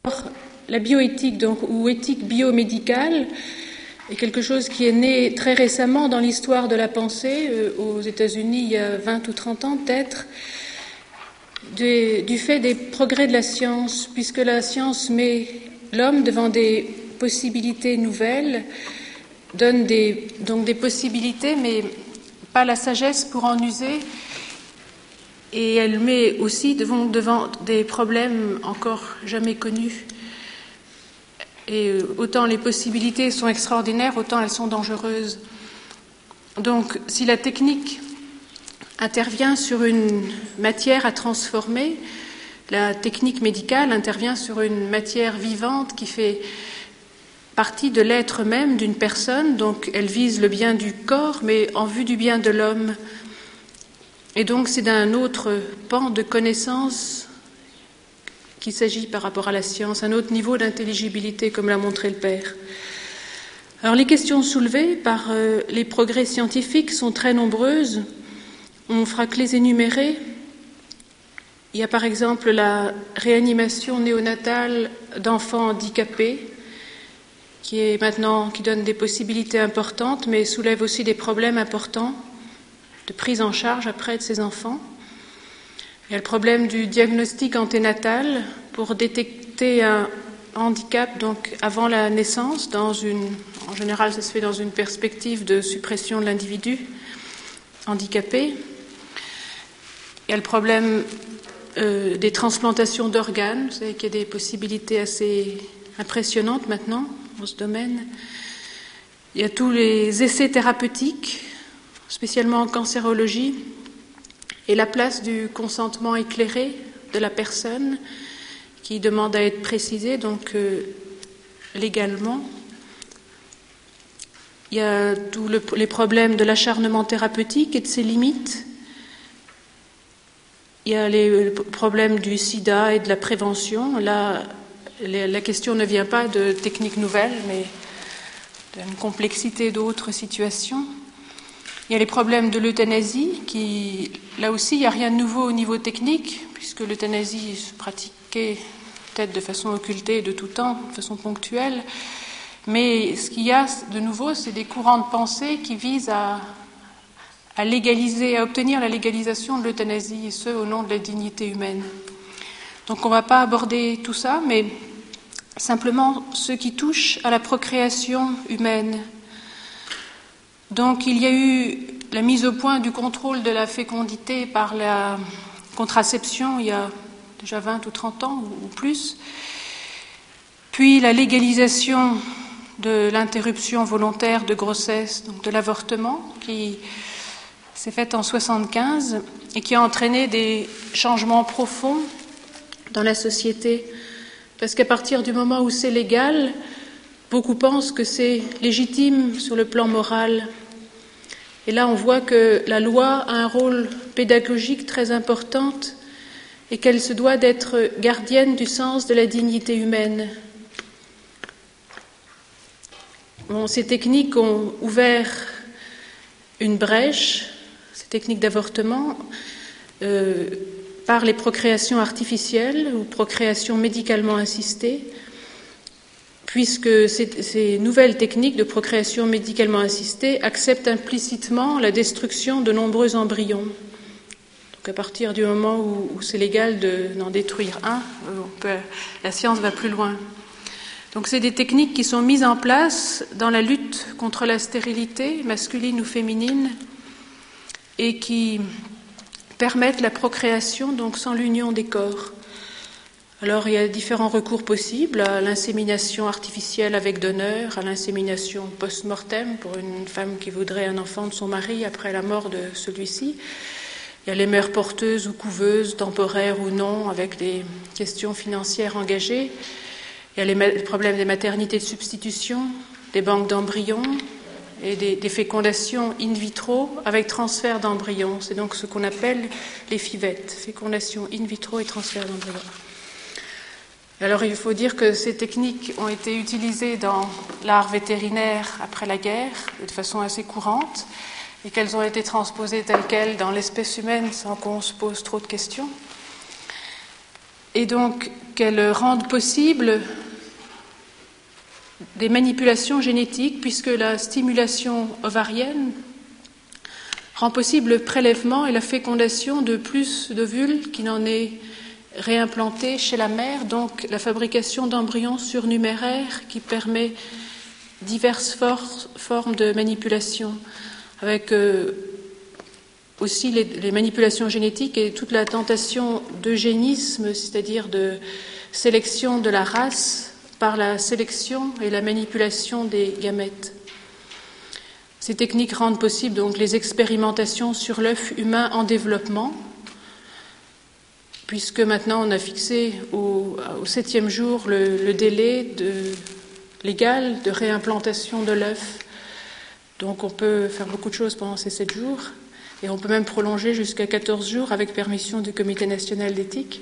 La bioéthique, donc, ou éthique biomédicale, est quelque chose qui est né très récemment dans l'histoire de la pensée, aux États-Unis il y a 20 ou 30 ans peut-être, du fait des progrès de la science, puisque la science met l'homme devant des possibilités nouvelles, donne donc des possibilités, mais pas la sagesse pour en user, et elle met aussi devant des problèmes encore jamais connus. Et autant les possibilités sont extraordinaires, autant elles sont dangereuses. Donc, si la technique intervient sur une matière à transformer, la technique médicale intervient sur une matière vivante qui fait partie de l'être même d'une personne, donc elle vise le bien du corps, mais en vue du bien de l'homme. Et donc, c'est d'un autre pan de connaissance qu'il s'agit par rapport à la science, un autre niveau d'intelligibilité, comme l'a montré le Père. Alors, les questions soulevées par les progrès scientifiques sont très nombreuses. On fera que les énumérer. Il y a par exemple la réanimation néonatale d'enfants handicapés, qui donne des possibilités importantes, mais soulève aussi des problèmes importants de prise en charge après de ces enfants. Il y a le problème du diagnostic anténatal pour détecter un handicap donc avant la naissance. En général, ça se fait dans une perspective de suppression de l'individu handicapé. Il y a le problème des transplantations d'organes. Vous savez qu'il y a des possibilités assez impressionnantes maintenant dans ce domaine. Il y a tous les essais thérapeutiques, spécialement en cancérologie, et la place du consentement éclairé de la personne qui demande à être précisée, donc légalement. Il y a tous les problèmes de l'acharnement thérapeutique et de ses limites. Il y a les problèmes du sida et de la prévention. Là, la question ne vient pas de techniques nouvelles, mais d'une complexité d'autres situations. Il y a les problèmes de l'euthanasie, qui, là aussi, il n'y a rien de nouveau au niveau technique, puisque l'euthanasie se pratiquait peut-être de façon occultée de tout temps, de façon ponctuelle. Mais ce qu'il y a de nouveau, c'est des courants de pensée qui visent à obtenir la légalisation de l'euthanasie, et ce, au nom de la dignité humaine. Donc on ne va pas aborder tout ça, mais simplement ce qui touche à la procréation humaine. Donc il y a eu la mise au point du contrôle de la fécondité par la contraception il y a déjà 20 ou 30 ans ou plus, puis la légalisation de l'interruption volontaire de grossesse, donc de l'avortement, qui s'est faite en 1975 et qui a entraîné des changements profonds dans la société. Parce qu'à partir du moment où c'est légal, beaucoup pensent que c'est légitime sur le plan moral. Et là, on voit que la loi a un rôle pédagogique très important et qu'elle se doit d'être gardienne du sens de la dignité humaine. Bon, ces techniques ont ouvert une brèche, ces techniques d'avortement, par les procréations artificielles ou procréations médicalement assistées, puisque ces nouvelles techniques de procréation médicalement assistée acceptent implicitement la destruction de nombreux embryons. Donc à partir du moment où c'est légal d'en détruire un, la science va plus loin. Donc c'est des techniques qui sont mises en place dans la lutte contre la stérilité, masculine ou féminine, et qui permettent la procréation, donc sans l'union des corps. Alors, il y a différents recours possibles, à l'insémination artificielle avec donneur, à l'insémination post-mortem pour une femme qui voudrait un enfant de son mari après la mort de celui-ci. Il y a les mères porteuses ou couveuses, temporaires ou non, avec des questions financières engagées. Il y a les problèmes des maternités de substitution, des banques d'embryons et des fécondations in vitro avec transfert d'embryons. C'est donc ce qu'on appelle les FIVET, fécondation in vitro et transfert d'embryons. Alors il faut dire que ces techniques ont été utilisées dans l'art vétérinaire après la guerre de façon assez courante et qu'elles ont été transposées telles quelles dans l'espèce humaine sans qu'on se pose trop de questions. et donc qu'elles rendent possible des manipulations génétiques, puisque la stimulation ovarienne rend possible le prélèvement et la fécondation de plus d'ovules qui n'en est réimplanté chez la mère, donc la fabrication d'embryons surnuméraires qui permet diverses formes de manipulation, avec aussi les manipulations génétiques et toute la tentation d'eugénisme, c'est-à-dire de sélection de la race par la sélection et la manipulation des gamètes. Ces techniques rendent possible donc les expérimentations sur l'œuf humain en développement, puisque maintenant on a fixé au 7e jour le délai légal de réimplantation de l'œuf. Donc on peut faire beaucoup de choses pendant ces 7 jours, et on peut même prolonger jusqu'à 14 jours avec permission du Comité national d'éthique.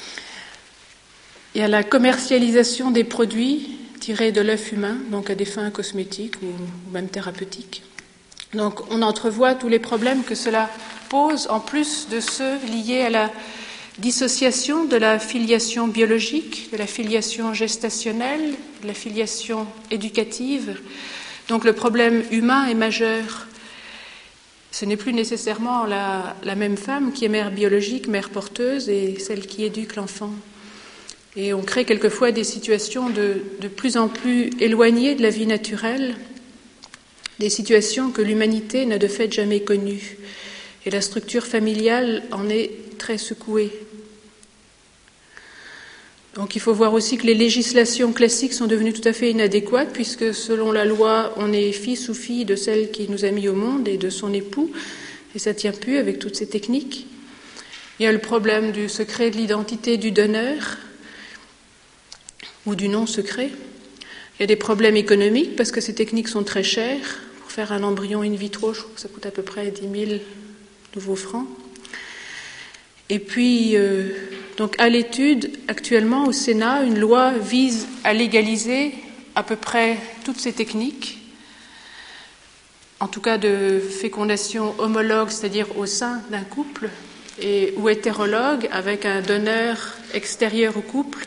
Il y a la commercialisation des produits tirés de l'œuf humain, donc à des fins cosmétiques ou même thérapeutiques. Donc on entrevoit tous les problèmes que cela pose, en plus de ceux liés à la dissociation de la filiation biologique, de la filiation gestationnelle, de la filiation éducative. Donc le problème humain est majeur. Ce n'est plus nécessairement la même femme qui est mère biologique, mère porteuse, et celle qui éduque l'enfant. Et on crée quelquefois des situations de plus en plus éloignées de la vie naturelle, des situations que l'humanité n'a de fait jamais connues. Et la structure familiale en est très secouée. Donc il faut voir aussi que les législations classiques sont devenues tout à fait inadéquates, puisque selon la loi, on est fils ou fille de celle qui nous a mis au monde et de son époux, et ça ne tient plus avec toutes ces techniques. Il y a le problème du secret de l'identité du donneur ou du non-secret. Il y a des problèmes économiques, parce que ces techniques sont très chères. Pour faire un embryon in vitro, je crois que ça coûte à peu près 10 000 nouveaux francs. Et puis, donc à l'étude, actuellement au Sénat, une loi vise à légaliser à peu près toutes ces techniques, en tout cas de fécondation homologue, c'est-à-dire au sein d'un couple, ou hétérologue, avec un donneur extérieur au couple.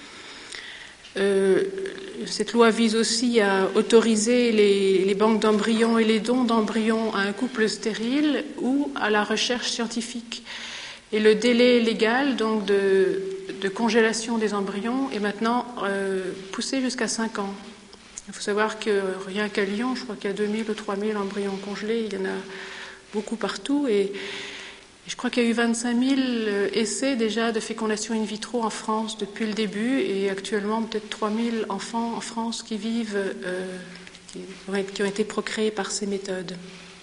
Cette loi vise aussi à autoriser les banques d'embryons et les dons d'embryons à un couple stérile ou à la recherche scientifique. Et le délai légal donc de congélation des embryons est maintenant poussé jusqu'à 5 ans. Il faut savoir que rien qu'à Lyon, je crois qu'il y a 2000 ou 3000 embryons congelés, il y en a beaucoup partout, et je crois qu'il y a eu 25 000 essais déjà de fécondation in vitro en France depuis le début, et actuellement peut-être 3000 enfants en France qui vivent, qui ont été procréés par ces méthodes.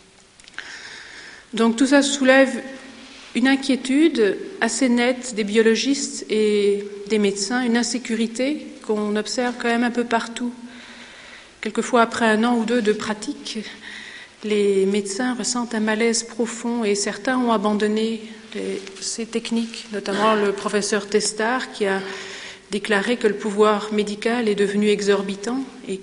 Donc tout ça soulève une inquiétude assez nette des biologistes et des médecins, une insécurité qu'on observe quand même un peu partout. Quelquefois, après 1 an ou 2 de pratique, les médecins ressentent un malaise profond et certains ont abandonné ces techniques, notamment le professeur Testard qui a déclaré que le pouvoir médical est devenu exorbitant et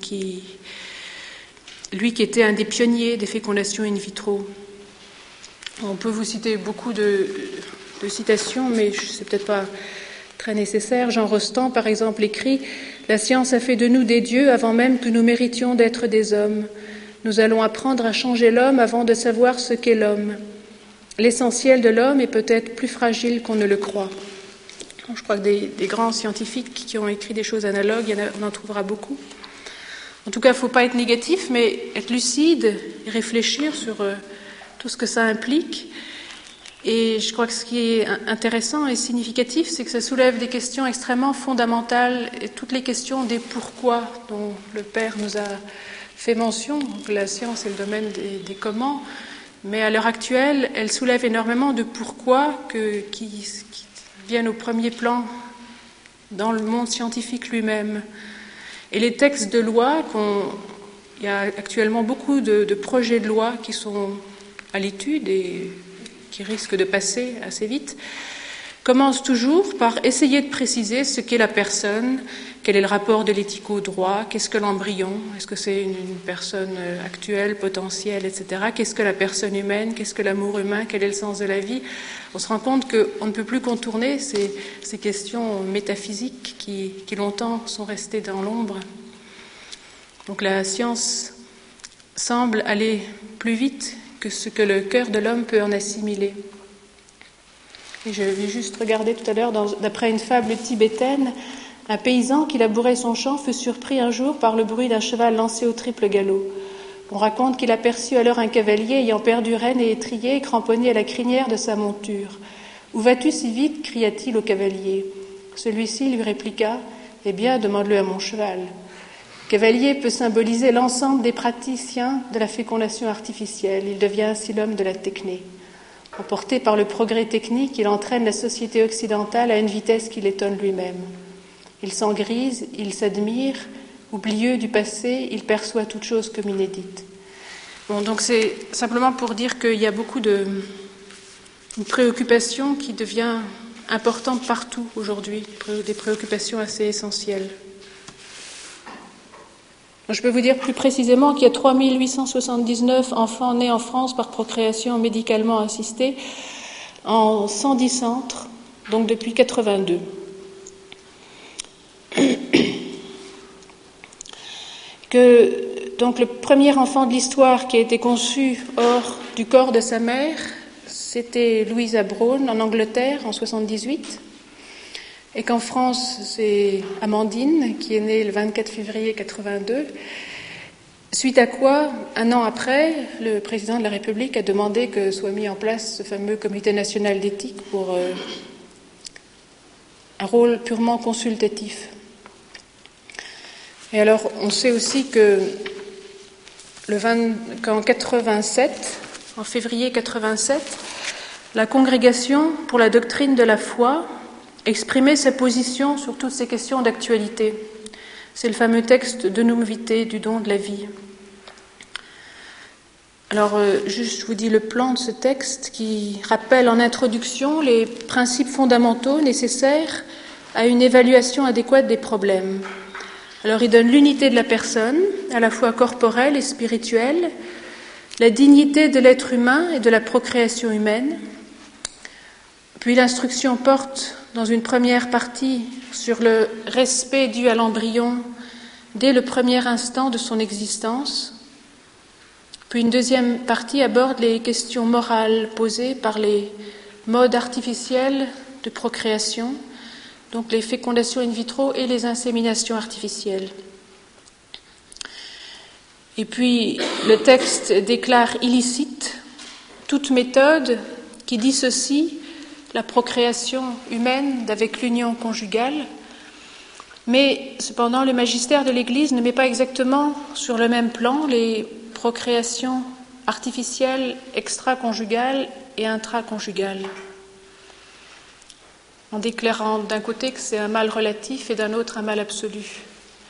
lui qui était un des pionniers des fécondations in vitro. On peut vous citer beaucoup de citations, mais c'est peut-être pas très nécessaire. Jean Rostand, par exemple, écrit « La science a fait de nous des dieux avant même que nous méritions d'être des hommes. Nous allons apprendre à changer l'homme avant de savoir ce qu'est l'homme. L'essentiel de l'homme est peut-être plus fragile qu'on ne le croit. » Je crois que des grands scientifiques qui ont écrit des choses analogues, on en trouvera beaucoup. En tout cas, il ne faut pas être négatif, mais être lucide et réfléchir sur tout ce que ça implique. Et je crois que ce qui est intéressant et significatif, c'est que ça soulève des questions extrêmement fondamentales, et toutes les questions des pourquoi dont le Père nous a fait mention. Donc, la science est le domaine des comment, mais à l'heure actuelle, elle soulève énormément de pourquoi qui viennent au premier plan dans le monde scientifique lui-même. Et les textes de loi, il y a actuellement beaucoup de projets de loi qui sont à l'étude et qui risquent de passer assez vite, commence toujours par essayer de préciser ce qu'est la personne, quel est le rapport de l'éthique au droit, qu'est-ce que l'embryon, est-ce que c'est une personne actuelle, potentielle, etc. Qu'est-ce que la personne humaine, qu'est-ce que l'amour humain, quel est le sens de la vie. On se rend compte qu'on ne peut plus contourner ces questions métaphysiques qui longtemps sont restées dans l'ombre. Donc la science semble aller plus vite que ce que le cœur de l'homme peut en assimiler. Et je vais juste regarder tout à l'heure, d'après une fable tibétaine, un paysan qui labourait son champ fut surpris un jour par le bruit d'un cheval lancé au triple galop. On raconte qu'il aperçut alors un cavalier ayant perdu rêne et étrier, cramponné à la crinière de sa monture. « Où vas-tu si vite » cria-t-il au cavalier. Celui-ci lui répliqua « Eh bien, demande-le à mon cheval ». Le cavalier peut symboliser l'ensemble des praticiens de la fécondation artificielle. Il devient ainsi l'homme de la techné. Emporté par le progrès technique, il entraîne la société occidentale à une vitesse qui l'étonne lui-même. Il s'engrise, il s'admire, oublieux du passé, il perçoit toute chose comme inédite. Bon, donc c'est simplement pour dire qu'il y a beaucoup une préoccupation qui devient importante partout aujourd'hui, des préoccupations assez essentielles. Je peux vous dire plus précisément qu'il y a 3879 enfants nés en France par procréation médicalement assistée en 110 centres, donc depuis 82. Donc le premier enfant de l'histoire qui a été conçu hors du corps de sa mère, c'était Louisa Brown en Angleterre en 78. Et qu'en France, c'est Amandine, qui est née le 24 février 82, suite à quoi, un an après, le président de la République a demandé que soit mis en place ce fameux comité national d'éthique pour un rôle purement consultatif. Et alors, on sait aussi que qu'en 87, en février 87, la Congrégation pour la doctrine de la foi exprimer sa position sur toutes ces questions d'actualité. C'est le fameux texte de Num Vitae, du don de la vie. Alors, juste je vous dis le plan de ce texte qui rappelle en introduction les principes fondamentaux nécessaires à une évaluation adéquate des problèmes. Alors, il donne l'unité de la personne, à la fois corporelle et spirituelle, la dignité de l'être humain et de la procréation humaine. Puis l'instruction porte dans une première partie sur le respect dû à l'embryon dès le premier instant de son existence. Puis une deuxième partie aborde les questions morales posées par les modes artificiels de procréation, donc les fécondations in vitro et les inséminations artificielles. Et puis le texte déclare illicite toute méthode qui dissocie la procréation humaine d'avec l'union conjugale, mais cependant le magistère de l'Église ne met pas exactement sur le même plan les procréations artificielles extra-conjugales et intraconjugales, en déclarant d'un côté que c'est un mal relatif et d'un autre un mal absolu.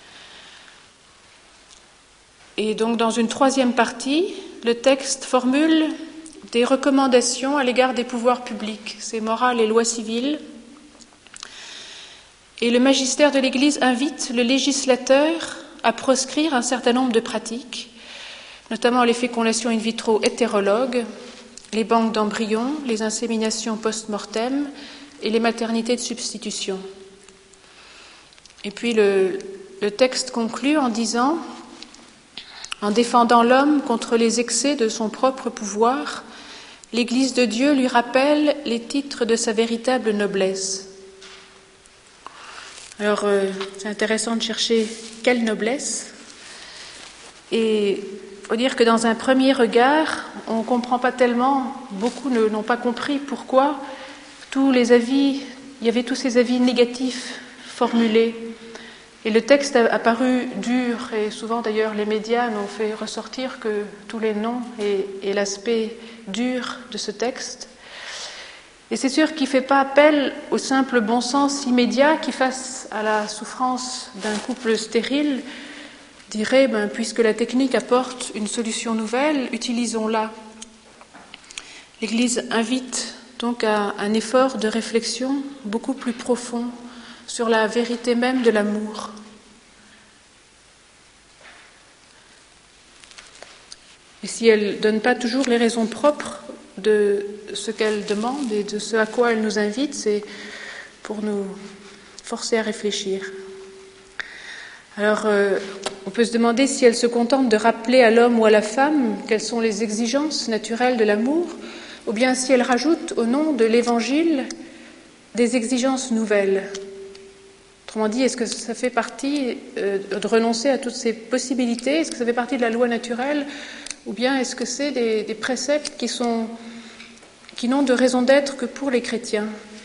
Et donc dans une troisième partie, le texte formule des recommandations à l'égard des pouvoirs publics, c'est morale et loi civile. Et le magistère de l'Église invite le législateur à proscrire un certain nombre de pratiques, notamment les fécondations in vitro hétérologues, les banques d'embryons, les inséminations post-mortem et les maternités de substitution. Et puis le texte conclut en disant, en défendant l'homme contre les excès de son propre pouvoir, l'Église de Dieu lui rappelle les titres de sa véritable noblesse. Alors, c'est intéressant de chercher quelle noblesse. Et il faut dire que dans un premier regard, on ne comprend pas tellement, beaucoup n'ont pas compris pourquoi il y avait tous ces avis négatifs formulés. Et le texte a paru dur, et souvent d'ailleurs les médias n'ont fait ressortir que tous les noms et l'aspect dur de ce texte. Et c'est sûr qu'il ne fait pas appel au simple bon sens immédiat qui, face à la souffrance d'un couple stérile, dirait puisque la technique apporte une solution nouvelle, utilisons-la. L'Église invite donc à un effort de réflexion beaucoup plus profond sur la vérité même de l'amour. Et si elle ne donne pas toujours les raisons propres de ce qu'elle demande et de ce à quoi elle nous invite, c'est pour nous forcer à réfléchir. Alors, on peut se demander si elle se contente de rappeler à l'homme ou à la femme quelles sont les exigences naturelles de l'amour, ou bien si elle rajoute au nom de l'Évangile des exigences nouvelles. Autrement dit, est-ce que ça fait partie de renoncer à toutes ces possibilités? Est-ce que ça fait partie de la loi naturelle? Ou bien est-ce que c'est des préceptes qui n'ont de raison d'être que pour les chrétiens?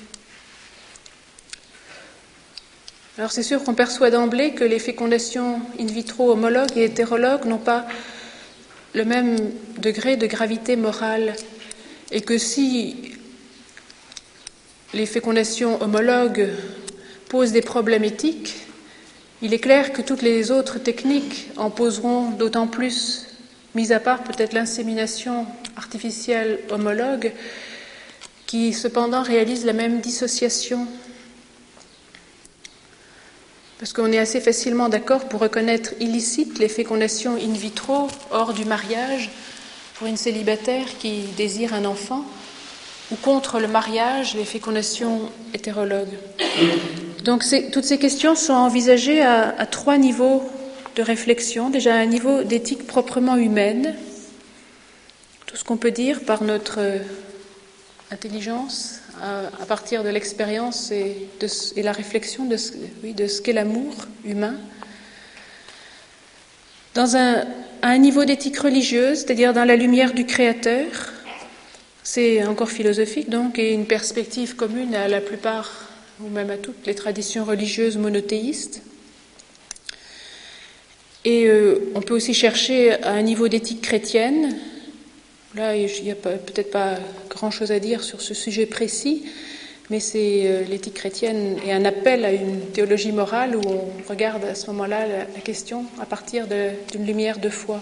Alors c'est sûr qu'on perçoit d'emblée que les fécondations in vitro homologues et hétérologues n'ont pas le même degré de gravité morale, et que si les fécondations homologues posent des problèmes éthiques, il est clair que toutes les autres techniques en poseront d'autant plus, mis à part peut-être l'insémination artificielle homologue, qui cependant réalise la même dissociation. Parce qu'on est assez facilement d'accord pour reconnaître illicites les fécondations in vitro hors du mariage pour une célibataire qui désire un enfant, ou contre le mariage, les fécondations hétérologues. Donc toutes ces questions sont envisagées à 3 niveaux de réflexion. Déjà un niveau d'éthique proprement humaine, tout ce qu'on peut dire par notre intelligence, à partir de l'expérience et la réflexion de ce qu'est l'amour humain. Dans un niveau d'éthique religieuse, c'est-à-dire dans la lumière du Créateur, c'est encore philosophique donc, et une perspective commune à la plupart, ou même à toutes les traditions religieuses monothéistes. Et on peut aussi chercher à un niveau d'éthique chrétienne. Là, il n'y a peut-être pas grand-chose à dire sur ce sujet précis, mais c'est l'éthique chrétienne et un appel à une théologie morale où on regarde à ce moment-là la question à partir d'une lumière de foi.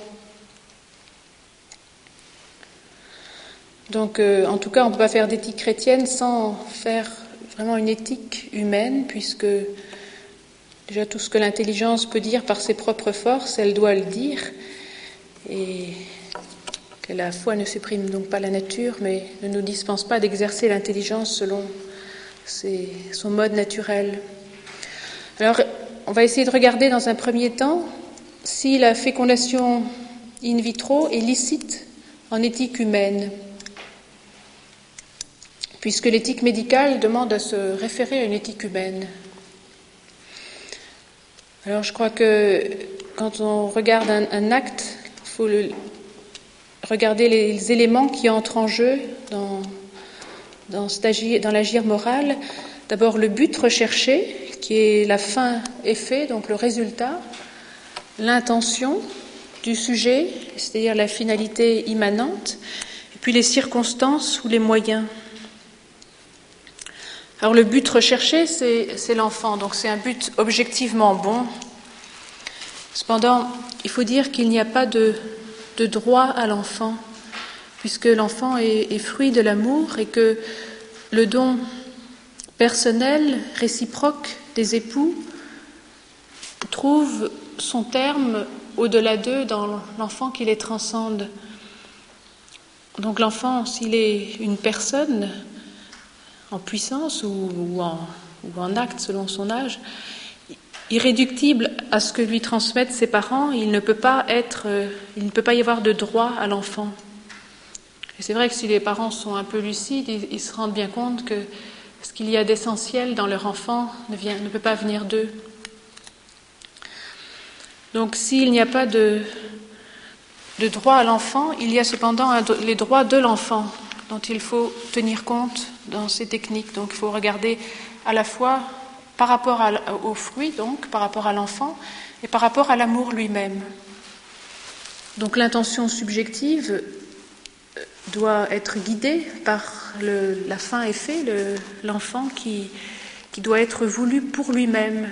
Donc, en tout cas, on ne peut pas faire d'éthique chrétienne sans faire vraiment une éthique humaine, puisque déjà tout ce que l'intelligence peut dire par ses propres forces, elle doit le dire, et que la foi ne supprime donc pas la nature, mais ne nous dispense pas d'exercer l'intelligence selon son mode naturel. Alors, on va essayer de regarder dans un premier temps si la fécondation in vitro est licite en éthique humaine, puisque l'éthique médicale demande à se référer à une éthique humaine. Alors, je crois que quand on regarde un acte, il faut regarder les éléments qui entrent en jeu dans l'agir moral. D'abord, le but recherché, qui est la fin-effet, donc le résultat, l'intention du sujet, c'est-à-dire la finalité immanente, et puis les circonstances ou les moyens. Alors le but recherché, c'est l'enfant, donc c'est un but objectivement bon. Cependant, il faut dire qu'il n'y a pas de droit à l'enfant, puisque l'enfant est fruit de l'amour et que le don personnel, réciproque des époux trouve son terme au-delà d'eux dans l'enfant qui les transcende. Donc l'enfant, s'il est une personne en puissance ou en acte selon son âge, irréductible à ce que lui transmettent ses parents, il ne peut pas y avoir de droit à l'enfant. Et c'est vrai que si les parents sont un peu lucides, ils se rendent bien compte que ce qu'il y a d'essentiel dans leur enfant ne peut pas venir d'eux. Donc s'il n'y a pas de droit à l'enfant, il y a cependant les droits de l'enfant dont il faut tenir compte dans ces techniques. Donc il faut regarder à la fois par rapport au fruit, donc par rapport à l'enfant, et par rapport à l'amour lui-même. Donc l'intention subjective doit être guidée par la fin-effet, l'enfant qui doit être voulu pour lui-même.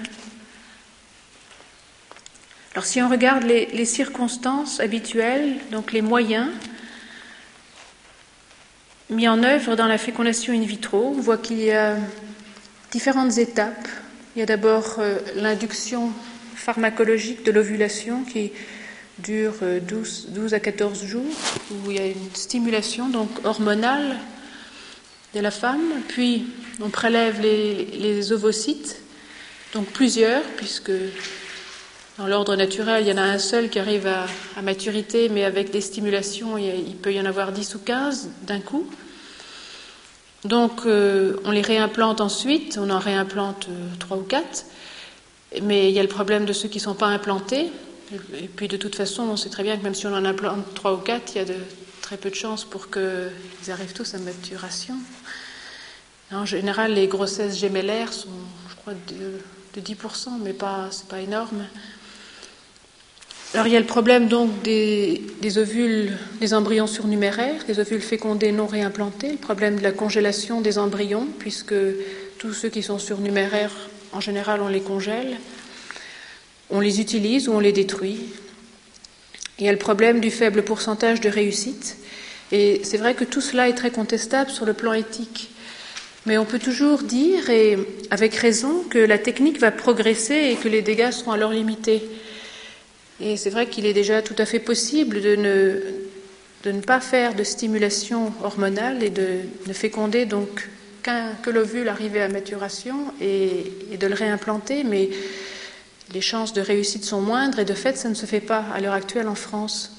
Alors si on regarde les circonstances habituelles, donc les moyens, mis en œuvre dans la fécondation in vitro. On voit qu'il y a différentes étapes. Il y a d'abord l'induction pharmacologique de l'ovulation qui dure 12 à 14 jours, où il y a une stimulation donc hormonale de la femme. Puis on prélève les ovocytes, donc plusieurs, puisque dans l'ordre naturel, il y en a un seul qui arrive à maturité, mais avec des stimulations, il peut y en avoir 10 ou 15 d'un coup. Donc on les réimplante ensuite, on en réimplante 3 ou 4, mais il y a le problème de ceux qui ne sont pas implantés. Et puis de toute façon, on sait très bien que même si on en implante 3 ou 4, il y a de très peu de chances pour qu'ils arrivent tous à maturation. En général, les grossesses gémellaires sont, je crois, de 10%, mais c'est pas énorme. Alors il y a le problème donc des ovules, des embryons surnuméraires, des ovules fécondés non réimplantés, le problème de la congélation des embryons, puisque tous ceux qui sont surnuméraires, en général, on les congèle. On les utilise ou on les détruit. Il y a le problème du faible pourcentage de réussite. Et c'est vrai que tout cela est très contestable sur le plan éthique. Mais on peut toujours dire, et avec raison, que la technique va progresser et que les dégâts seront alors limités. Et c'est vrai qu'il est déjà tout à fait possible de ne pas faire de stimulation hormonale et de ne féconder donc que l'ovule arrivé à maturation et de le réimplanter, mais les chances de réussite sont moindres et de fait, ça ne se fait pas à l'heure actuelle en France.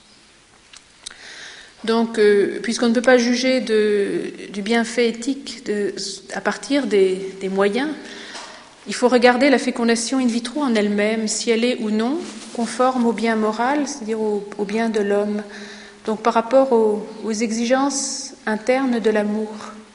Donc, puisqu'on ne peut pas juger du bienfait éthique à partir des moyens, il faut regarder la fécondation in vitro en elle-même, si elle est ou non conforme au bien moral, c'est-à-dire au bien de l'homme, donc par rapport aux exigences internes de l'amour.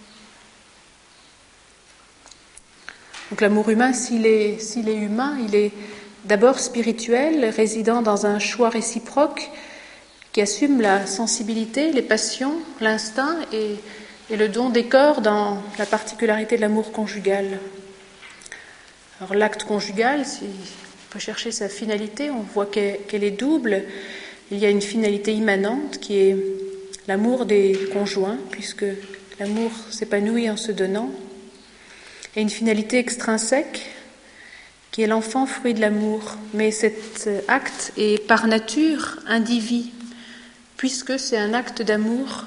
Donc l'amour humain, s'il est humain, il est d'abord spirituel, résidant dans un choix réciproque qui assume la sensibilité, les passions, l'instinct et le don des corps dans la particularité de l'amour conjugal. Alors l'acte conjugal, si on peut chercher sa finalité, on voit qu'elle est double. Il y a une finalité immanente qui est l'amour des conjoints, puisque l'amour s'épanouit en se donnant, et une finalité extrinsèque qui est l'enfant fruit de l'amour. Mais cet acte est par nature indivis, puisque c'est un acte d'amour.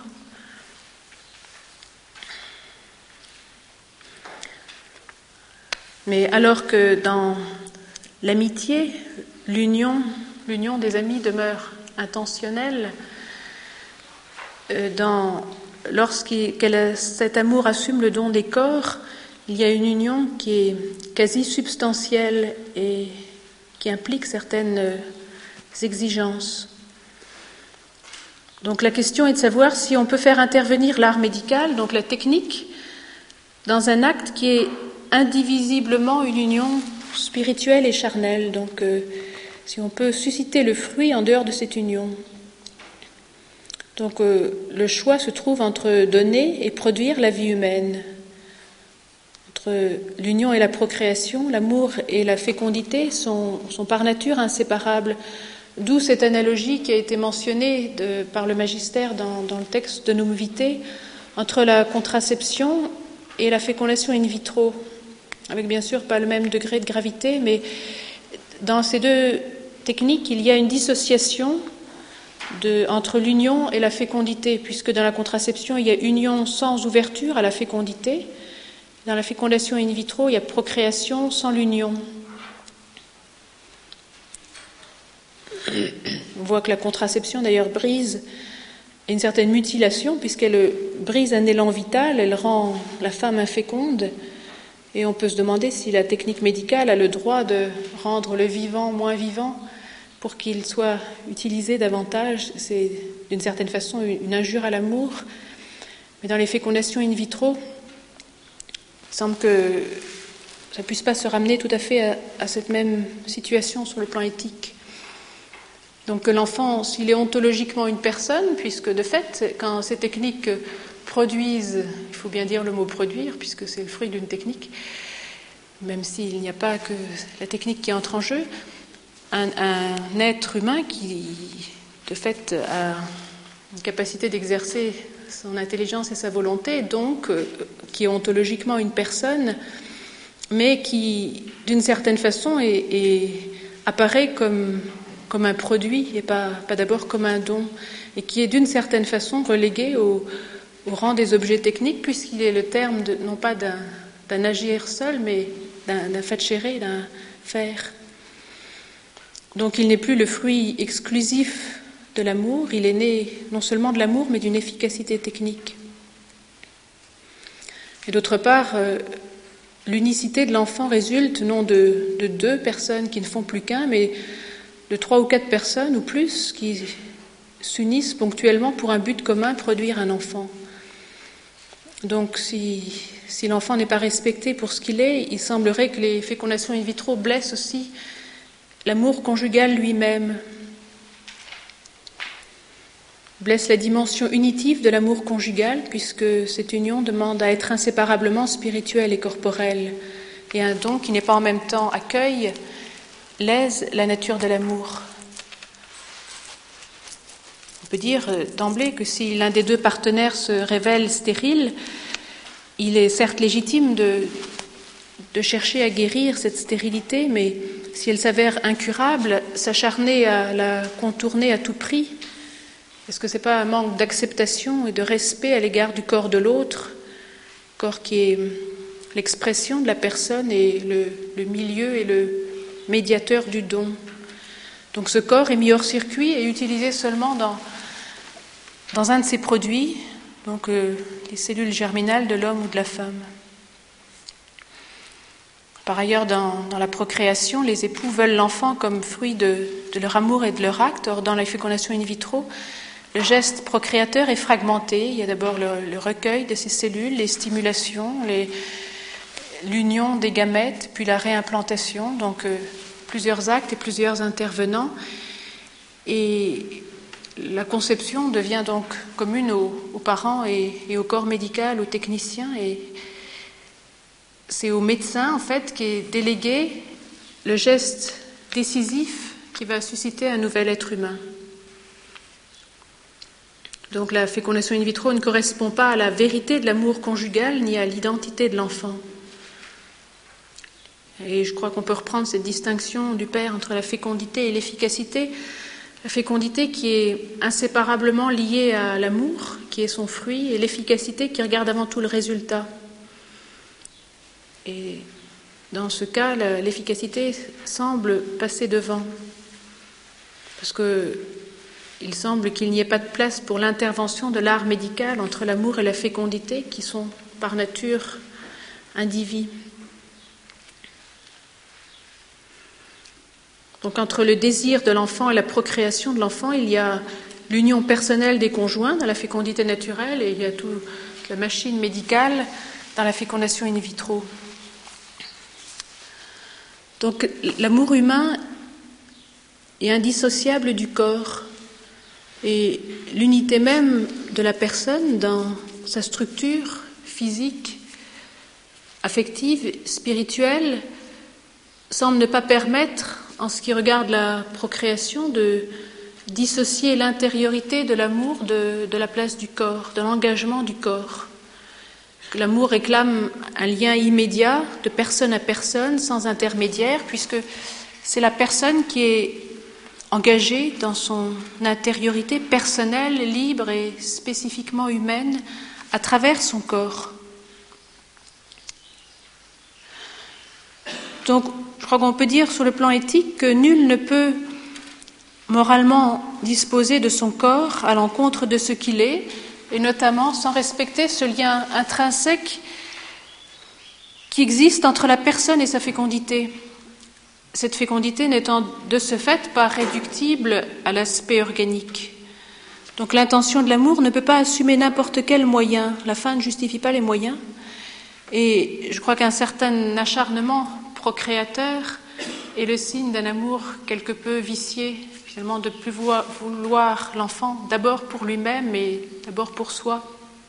Mais alors que dans l'amitié, l'union des amis demeure intentionnelle, lorsque cet amour assume le don des corps, il y a une union qui est quasi substantielle et qui implique certaines exigences. Donc la question est de savoir si on peut faire intervenir l'art médical, donc la technique, dans un acte qui est indivisiblement une union spirituelle et charnelle. Donc si on peut susciter le fruit en dehors de cette union. Donc le choix se trouve entre donner et produire la vie humaine. Entre l'union et la procréation, l'amour et la fécondité sont par nature inséparables. D'où cette analogie qui a été mentionnée par le magistère dans le texte de Num Vitae entre la contraception et la fécondation in vitro, avec bien sûr pas le même degré de gravité, mais dans ces deux techniques, il y a une dissociation entre l'union et la fécondité, puisque dans la contraception, il y a union sans ouverture à la fécondité. Dans la fécondation in vitro, il y a procréation sans l'union. On voit que la contraception, d'ailleurs, brise une certaine mutilation, puisqu'elle brise un élan vital, elle rend la femme inféconde. Et on peut se demander si la technique médicale a le droit de rendre le vivant moins vivant pour qu'il soit utilisé davantage. C'est d'une certaine façon une injure à l'amour. Mais dans les fécondations in vitro, il semble que ça ne puisse pas se ramener tout à fait à cette même situation sur le plan éthique. Donc que l'enfant, s'il est ontologiquement une personne, puisque de fait, quand ces techniques produisent, il faut bien dire le mot produire, puisque c'est le fruit d'une technique, même s'il n'y a pas que la technique qui entre en jeu, un être humain qui, de fait, a une capacité d'exercer son intelligence et sa volonté, donc qui est ontologiquement une personne, mais qui, d'une certaine façon, apparaît comme un produit et pas d'abord comme un don, et qui est d'une certaine façon relégué au rang des objets techniques, puisqu'il est le terme non pas d'un agir seul, mais d'un facere, d'un faire. Donc il n'est plus le fruit exclusif de l'amour, il est né non seulement de l'amour, mais d'une efficacité technique. Et d'autre part, l'unicité de l'enfant résulte non de deux personnes qui ne font plus qu'un, mais de 3 ou 4 personnes ou plus qui s'unissent ponctuellement pour un but commun, produire un enfant. Donc si l'enfant n'est pas respecté pour ce qu'il est, il semblerait que les fécondations in vitro blessent aussi l'amour conjugal lui-même, blesse la dimension unitive de l'amour conjugal, puisque cette union demande à être inséparablement spirituelle et corporelle, et un don qui n'est pas en même temps accueil lèse la nature de l'amour. On peut dire d'emblée que si l'un des deux partenaires se révèle stérile, il est certes légitime de chercher à guérir cette stérilité, mais si elle s'avère incurable, s'acharner à la contourner à tout prix, est-ce que ce n'est pas un manque d'acceptation et de respect à l'égard du corps de l'autre, corps qui est l'expression de la personne et le milieu et le médiateur du don. Donc ce corps est mis hors circuit et utilisé seulement dans un de ses produits, donc les cellules germinales de l'homme ou de la femme. Par ailleurs, dans la procréation, les époux veulent l'enfant comme fruit de leur amour et de leur acte. Or, dans la fécondation in vitro, le geste procréateur est fragmenté. Il y a d'abord le recueil de ces cellules, les stimulations, l'union des gamètes, puis la réimplantation, donc plusieurs actes et plusieurs intervenants. Et la conception devient donc commune aux parents et au corps médical, aux techniciens. Et c'est au médecin, en fait, qui est délégué le geste décisif qui va susciter un nouvel être humain. Donc la fécondation in vitro ne correspond pas à la vérité de l'amour conjugal ni à l'identité de l'enfant. Et je crois qu'on peut reprendre cette distinction du Père entre la fécondité et l'efficacité. La fécondité qui est inséparablement liée à l'amour, qui est son fruit, et l'efficacité qui regarde avant tout le résultat. Et dans ce cas, l'efficacité semble passer devant, parce qu'il semble qu'il n'y ait pas de place pour l'intervention de l'art médical entre l'amour et la fécondité, qui sont par nature indivis. Donc entre le désir de l'enfant et la procréation de l'enfant, il y a l'union personnelle des conjoints dans la fécondité naturelle et il y a toute la machine médicale dans la fécondation in vitro. Donc l'amour humain est indissociable du corps et l'unité même de la personne dans sa structure physique, affective, spirituelle semble ne pas permettre, en ce qui regarde la procréation, de dissocier l'intériorité de l'amour de la place du corps, de l'engagement du corps. L'amour réclame un lien immédiat de personne à personne, sans intermédiaire, puisque c'est la personne qui est engagée dans son intériorité personnelle, libre et spécifiquement humaine, à travers son corps. Donc, je crois qu'on peut dire sur le plan éthique que nul ne peut moralement disposer de son corps à l'encontre de ce qu'il est, et notamment sans respecter ce lien intrinsèque qui existe entre la personne et sa fécondité. Cette fécondité n'étant de ce fait pas réductible à l'aspect organique. Donc l'intention de l'amour ne peut pas assumer n'importe quel moyen. La fin ne justifie pas les moyens. Et je crois qu'un certain acharnement procréateur est le signe d'un amour quelque peu vicié, finalement, de plus vouloir l'enfant d'abord pour lui-même et d'abord pour soi.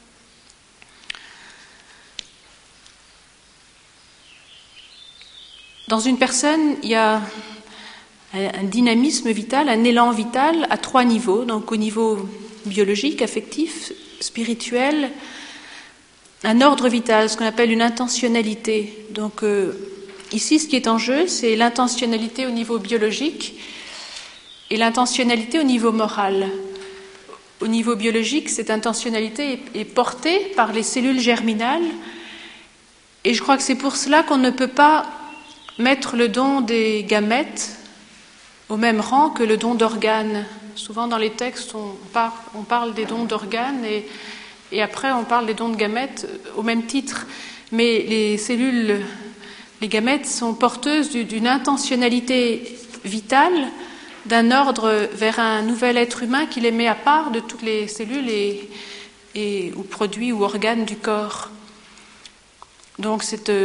Dans une personne, il y a un dynamisme vital, un élan vital à 3 niveaux. Donc au niveau biologique, affectif, spirituel un ordre vital, ce qu'on appelle une intentionnalité. Donc ici, ce qui est en jeu, c'est l'intentionnalité au niveau biologique et l'intentionnalité au niveau moral. Au niveau biologique, cette intentionnalité est portée par les cellules germinales, et je crois que c'est pour cela qu'on ne peut pas mettre le don des gamètes au même rang que le don d'organes. Souvent dans les textes, on parle des dons d'organes et après on parle des dons de gamètes au même titre. Mais les gamètes sont porteuses d'une intentionnalité vitale, d'un ordre vers un nouvel être humain qui les met à part de toutes les cellules ou produits ou organes du corps. Donc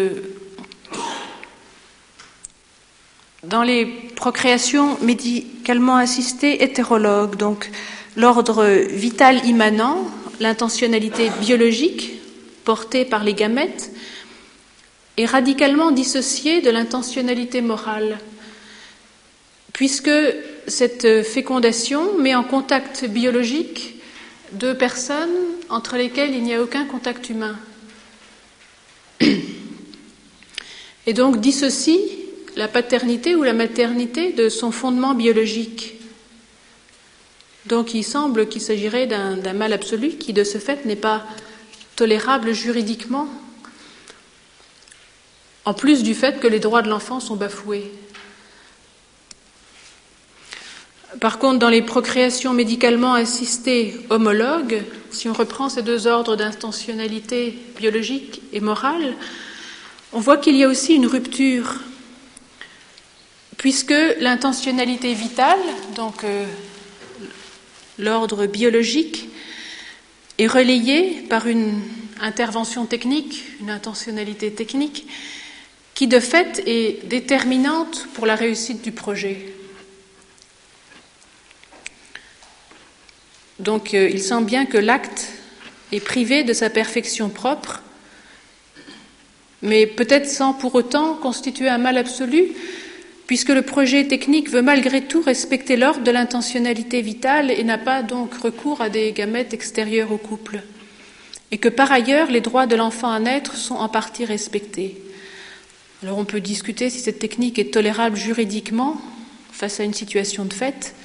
dans les procréations médicalement assistées hétérologues, donc l'ordre vital immanent, l'intentionnalité biologique portée par les gamètes, est radicalement dissociée de l'intentionnalité morale, puisque cette fécondation met en contact biologique deux personnes entre lesquelles il n'y a aucun contact humain. Et donc dissocie la paternité ou la maternité de son fondement biologique. Donc il semble qu'il s'agirait d'un mal absolu qui, de ce fait, n'est pas tolérable juridiquement, en plus du fait que les droits de l'enfant sont bafoués. Par contre, dans les procréations médicalement assistées homologues, si on reprend ces deux ordres d'intentionnalité biologique et morale, on voit qu'il y a aussi une rupture, puisque l'intentionnalité vitale, donc l'ordre biologique, est relayée par une intervention technique, une intentionnalité technique, qui de fait est déterminante pour la réussite du projet. Donc il semble bien que l'acte est privé de sa perfection propre, mais peut-être sans pour autant constituer un mal absolu, puisque le projet technique veut malgré tout respecter l'ordre de l'intentionnalité vitale et n'a pas donc recours à des gamètes extérieures au couple, et que par ailleurs les droits de l'enfant à naître sont en partie respectés. Alors on peut discuter si cette technique est tolérable juridiquement face à une situation de fait.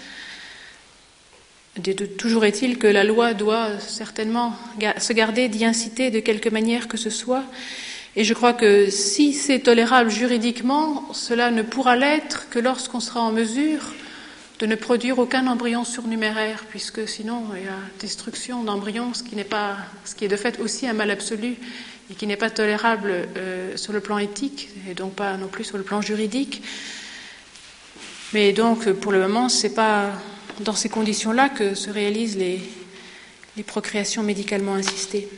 Toujours est-il que la loi doit certainement se garder d'y inciter de quelque manière que ce soit. Et je crois que si c'est tolérable juridiquement, cela ne pourra l'être que lorsqu'on sera en mesure de ne produire aucun embryon surnuméraire, puisque sinon il y a destruction d'embryons, ce qui est de fait aussi un mal absolu et qui n'est pas tolérable sur le plan éthique et donc pas non plus sur le plan juridique. Mais donc pour le moment, c'est pas dans ces conditions-là que se réalisent les procréations médicalement assistées.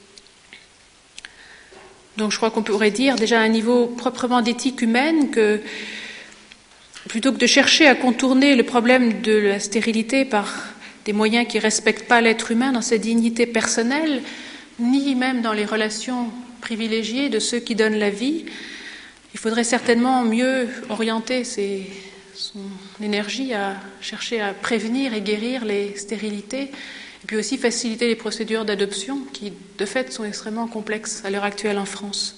Donc je crois qu'on pourrait dire déjà à un niveau proprement d'éthique humaine que plutôt que de chercher à contourner le problème de la stérilité par des moyens qui ne respectent pas l'être humain dans sa dignité personnelle, ni même dans les relations privilégiées de ceux qui donnent la vie, il faudrait certainement mieux orienter son énergie à chercher à prévenir et guérir les stérilités, et puis aussi faciliter les procédures d'adoption qui, de fait, sont extrêmement complexes à l'heure actuelle en France.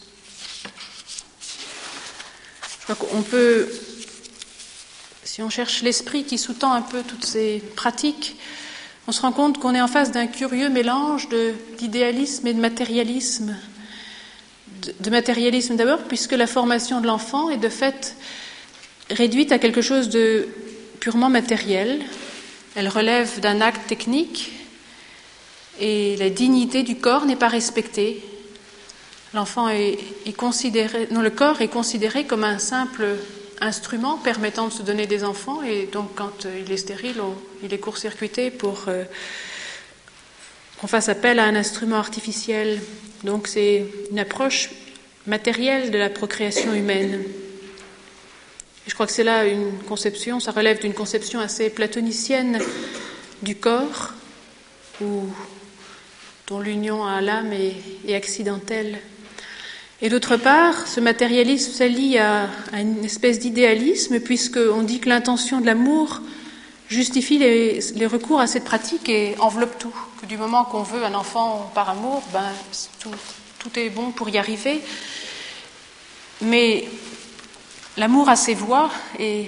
Je crois qu'on peut, si on cherche l'esprit qui sous-tend un peu toutes ces pratiques, on se rend compte qu'on est en face d'un curieux mélange d'idéalisme et de matérialisme. De matérialisme d'abord, puisque la formation de l'enfant est de fait réduite à quelque chose de purement matériel. Elle relève d'un acte technique et la dignité du corps n'est pas respectée. Le corps est considéré comme un simple instrument permettant de se donner des enfants, et donc quand il est stérile, il est court-circuité pour qu'on fasse appel à un instrument artificiel. Donc c'est une approche matérielle de la procréation humaine. Et je crois que c'est là ça relève d'une conception assez platonicienne du corps, dont l'union à l'âme est accidentelle. Et d'autre part, ce matérialisme s'allie à une espèce d'idéalisme, puisqu'on dit que l'intention de l'amour justifie les recours à cette pratique et enveloppe tout. Que du moment qu'on veut un enfant par amour, tout est bon pour y arriver. Mais l'amour a ses voies et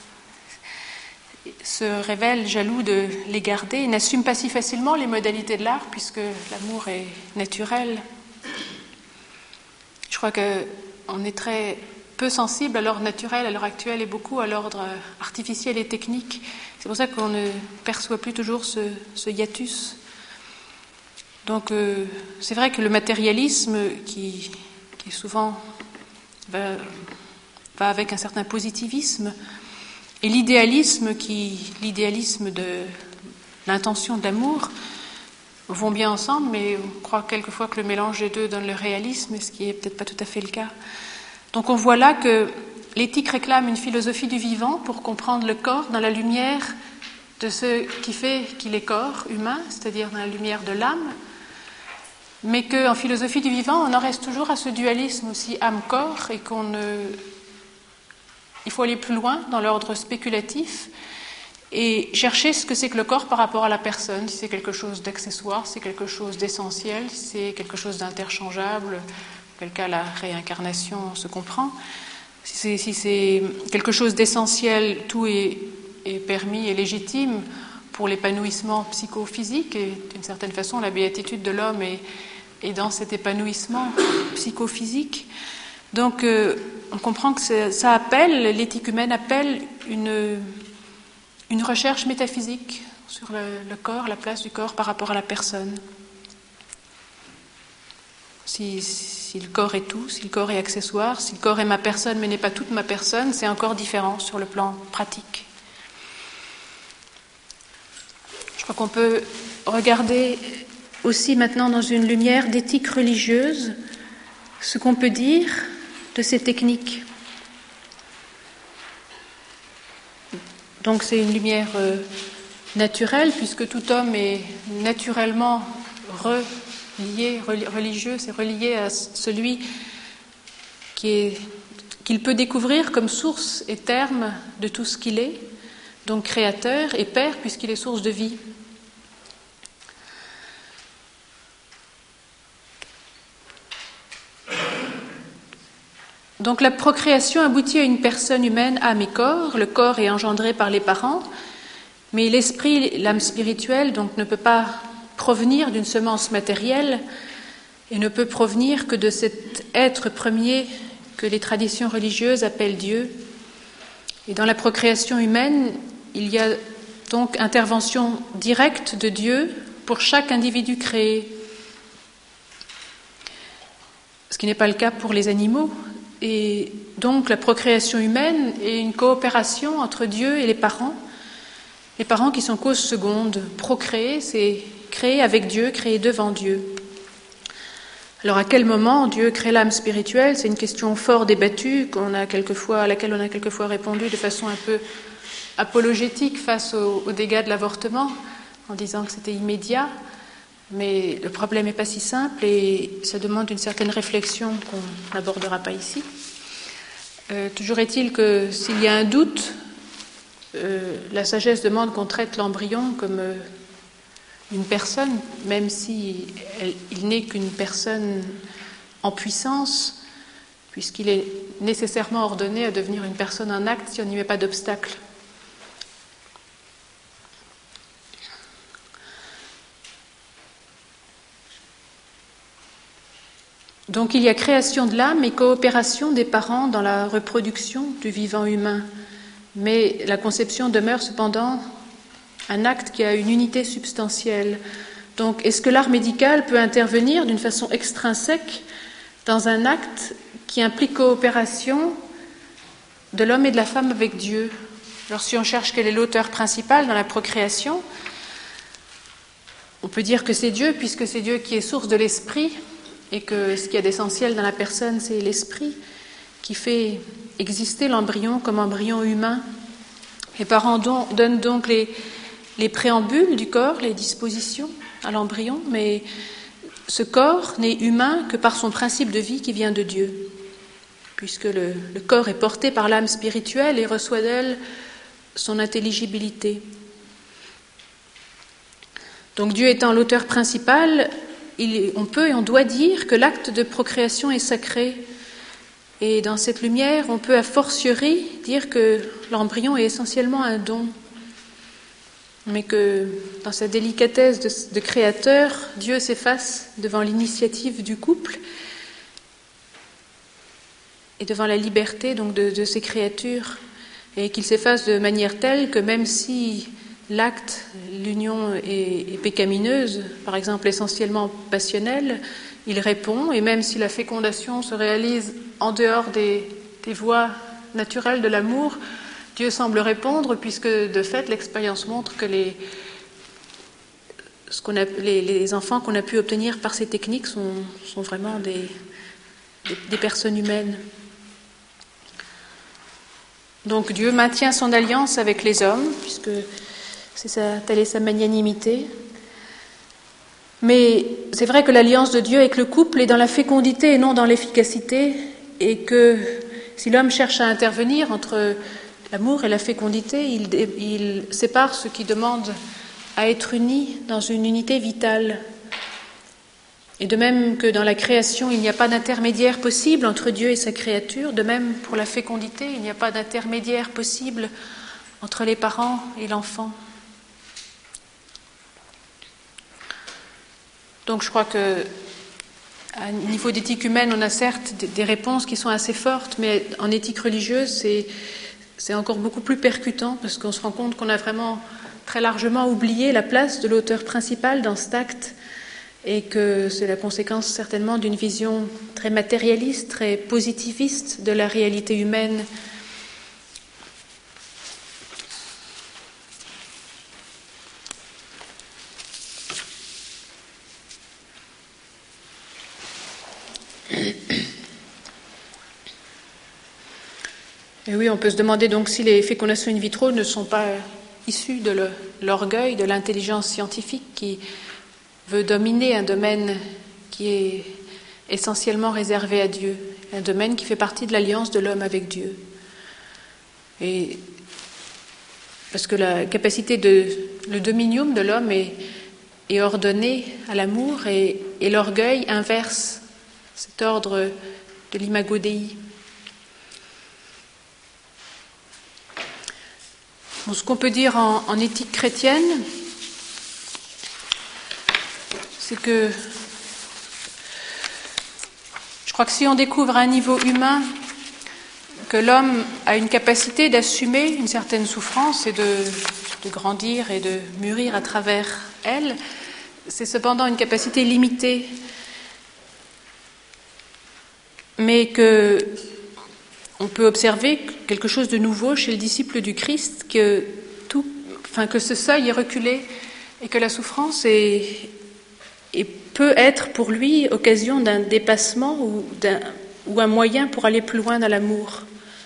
se révèle jaloux de les garder et n'assume pas si facilement les modalités de l'art puisque l'amour est naturel. Je crois qu'on est très peu sensible à l'ordre naturel à l'heure actuelle et beaucoup à l'ordre artificiel et technique. C'est pour ça qu'on ne perçoit plus toujours ce hiatus. Donc c'est vrai que le matérialisme qui souvent va avec un certain positivisme et l'idéalisme de l'intention de l'amour vont bien ensemble, mais on croit quelquefois que le mélange des deux donne le réalisme, ce qui n'est peut-être pas tout à fait le cas. Donc on voit là que l'éthique réclame une philosophie du vivant pour comprendre le corps dans la lumière de ce qui fait qu'il est corps humain, c'est-à-dire dans la lumière de l'âme, mais qu'en philosophie du vivant, on en reste toujours à ce dualisme aussi âme-corps et il faut aller plus loin dans l'ordre spéculatif et chercher ce que c'est que le corps par rapport à la personne, si c'est quelque chose d'accessoire, si c'est quelque chose d'essentiel, si c'est quelque chose d'interchangeable, quel cas la réincarnation se comprend. Si c'est quelque chose d'essentiel, tout est permis et légitime pour l'épanouissement psychophysique et d'une certaine façon la béatitude de l'homme est dans cet épanouissement psychophysique. Donc on comprend que ça appelle, l'éthique humaine appelle une recherche métaphysique sur le corps, la place du corps par rapport à la personne. Si le corps est tout, si le corps est accessoire, si le corps est ma personne mais n'est pas toute ma personne, c'est encore différent sur le plan pratique. Je crois qu'on peut regarder aussi maintenant dans une lumière d'éthique religieuse ce qu'on peut dire de ces techniques. Donc c'est une lumière naturelle puisque tout homme est naturellement religieux, c'est relié à celui qu'il peut découvrir comme source et terme de tout ce qu'il est, donc créateur et père puisqu'il est source de vie. Donc la procréation aboutit à une personne humaine, âme et corps. Le corps est engendré par les parents, mais l'esprit, l'âme spirituelle, donc ne peut pas provenir d'une semence matérielle et ne peut provenir que de cet être premier que les traditions religieuses appellent Dieu. Et dans la procréation humaine, il y a donc intervention directe de Dieu pour chaque individu créé, ce qui n'est pas le cas pour les animaux. Et donc la procréation humaine est une coopération entre Dieu et les parents qui sont cause seconde. Procréer, c'est créer avec Dieu, créer devant Dieu. Alors à quel moment Dieu crée l'âme spirituelle ? C'est une question fort débattue à laquelle on a quelquefois répondu de façon un peu apologétique face aux dégâts de l'avortement, en disant que c'était immédiat. Mais le problème n'est pas si simple et ça demande une certaine réflexion qu'on n'abordera pas ici. Toujours est-il que s'il y a un doute, la sagesse demande qu'on traite l'embryon comme une personne, même si il n'est qu'une personne en puissance, puisqu'il est nécessairement ordonné à devenir une personne en acte si on n'y met pas d'obstacle. Donc il y a création de l'âme et coopération des parents dans la reproduction du vivant humain. Mais la conception demeure cependant un acte qui a une unité substantielle. Donc est-ce que l'art médical peut intervenir d'une façon extrinsèque dans un acte qui implique coopération de l'homme et de la femme avec Dieu ? Alors si on cherche quel est l'auteur principal dans la procréation, on peut dire que c'est Dieu, puisque c'est Dieu qui est source de l'esprit, et que ce qu'il y a d'essentiel dans la personne, c'est l'esprit qui fait exister l'embryon comme embryon humain. Les parents donnent donc les préambules du corps, les dispositions à l'embryon, mais ce corps n'est humain que par son principe de vie qui vient de Dieu, puisque le corps est porté par l'âme spirituelle et reçoit d'elle son intelligibilité. Donc Dieu étant l'auteur principal, on peut et on doit dire que l'acte de procréation est sacré. Et dans cette lumière, on peut a fortiori dire que l'embryon est essentiellement un don. Mais que dans sa délicatesse de créateur, Dieu s'efface devant l'initiative du couple et devant la liberté donc de ses créatures, et qu'il s'efface de manière telle que même si l'acte, l'union est pécamineuse, par exemple essentiellement passionnelle, il répond, et même si la fécondation se réalise en dehors des voies naturelles de l'amour, Dieu semble répondre, puisque de fait l'expérience montre que les enfants qu'on a pu obtenir par ces techniques sont vraiment des personnes humaines. Donc Dieu maintient son alliance avec les hommes, puisque telle est sa magnanimité. Mais c'est vrai que l'alliance de Dieu avec le couple est dans la fécondité et non dans l'efficacité, et que si l'homme cherche à intervenir entre l'amour et la fécondité, il sépare ceux qui demandent à être unis dans une unité vitale. Et de même que dans la création, il n'y a pas d'intermédiaire possible entre Dieu et sa créature, de même pour la fécondité, il n'y a pas d'intermédiaire possible entre les parents et l'enfant. Donc je crois que à niveau d'éthique humaine, on a certes des réponses qui sont assez fortes, mais en éthique religieuse, c'est encore beaucoup plus percutant, parce qu'on se rend compte qu'on a vraiment très largement oublié la place de l'auteur principal dans cet acte, et que c'est la conséquence certainement d'une vision très matérialiste, très positiviste de la réalité humaine. Et oui, on peut se demander donc si les fécondations in vitro ne sont pas issues de l'orgueil, de l'intelligence scientifique qui veut dominer un domaine qui est essentiellement réservé à Dieu, un domaine qui fait partie de l'alliance de l'homme avec Dieu. Et parce que la capacité le dominium de l'homme est ordonné à l'amour, et l'orgueil inverse cet ordre de l'imago Dei. Bon, ce qu'on peut dire en éthique chrétienne, c'est que je crois que si on découvre à un niveau humain que l'homme a une capacité d'assumer une certaine souffrance et de grandir et de mûrir à travers elle, c'est cependant une capacité limitée, mais que on peut observer quelque chose de nouveau chez le disciple du Christ, que ce seuil est reculé et que la souffrance peut être pour lui occasion d'un dépassement ou un moyen pour aller plus loin dans l'amour.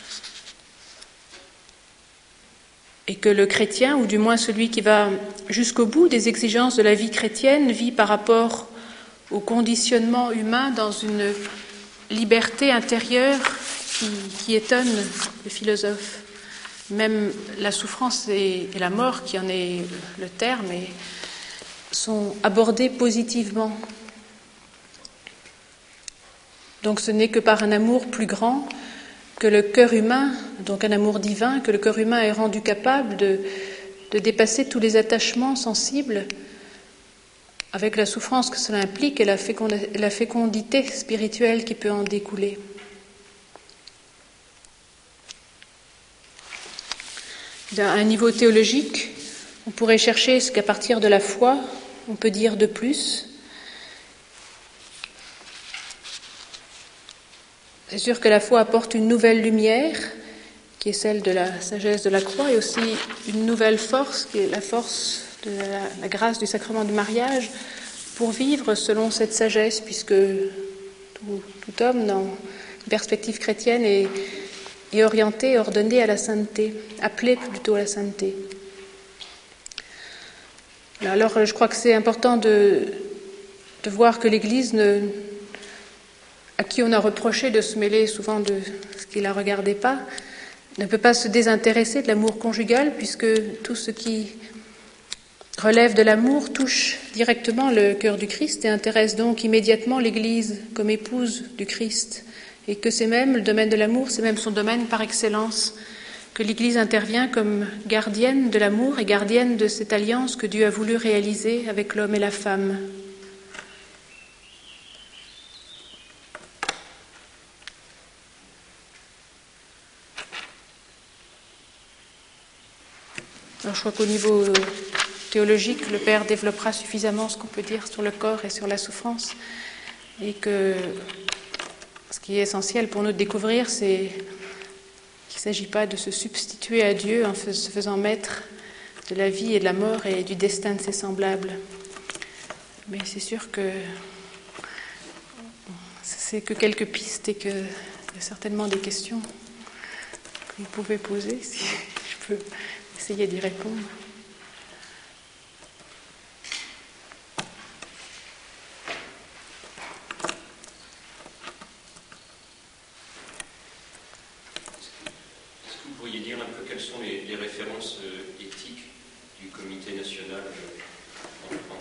Et que le chrétien, ou du moins celui qui va jusqu'au bout des exigences de la vie chrétienne, vit par rapport au conditionnement humain dans une liberté intérieure qui étonne le philosophe. Même la souffrance et la mort, qui en est le terme, sont abordées positivement. Donc ce n'est que par un amour plus grand que le cœur humain, donc un amour divin, que le cœur humain est rendu capable de dépasser tous les attachements sensibles, avec la souffrance que cela implique et la fécondité spirituelle qui peut en découler. À un niveau théologique, on pourrait chercher ce qu'à partir de la foi, on peut dire de plus. C'est sûr que la foi apporte une nouvelle lumière, qui est celle de la sagesse de la croix, et aussi une nouvelle force, qui est la force de la grâce du sacrement du mariage, pour vivre selon cette sagesse, puisque tout homme, dans une perspective chrétienne, est orienté, ordonné à la sainteté, appelé plutôt à la sainteté. Alors je crois que c'est important de voir que l'Église, à qui on a reproché de se mêler souvent de ce qui ne la regardait pas, ne peut pas se désintéresser de l'amour conjugal, puisque tout ce qui relève de l'amour touche directement le cœur du Christ et intéresse donc immédiatement l'Église comme épouse du Christ, et que c'est même le domaine de l'amour, c'est même son domaine par excellence, que l'Église intervient comme gardienne de l'amour et gardienne de cette alliance que Dieu a voulu réaliser avec l'homme et la femme. Alors je crois qu'au niveau théologique, le Père développera suffisamment ce qu'on peut dire sur le corps et sur la souffrance, et que ce qui est essentiel pour nous de découvrir, c'est qu'il ne s'agit pas de se substituer à Dieu en se faisant maître de la vie et de la mort et du destin de ses semblables. Mais c'est sûr que c'est que quelques pistes et qu'il y a certainement des questions que vous pouvez poser, si je peux essayer d'y répondre. Est-ce que vous pourriez dire un peu quelles sont les références éthiques du Comité national en France ?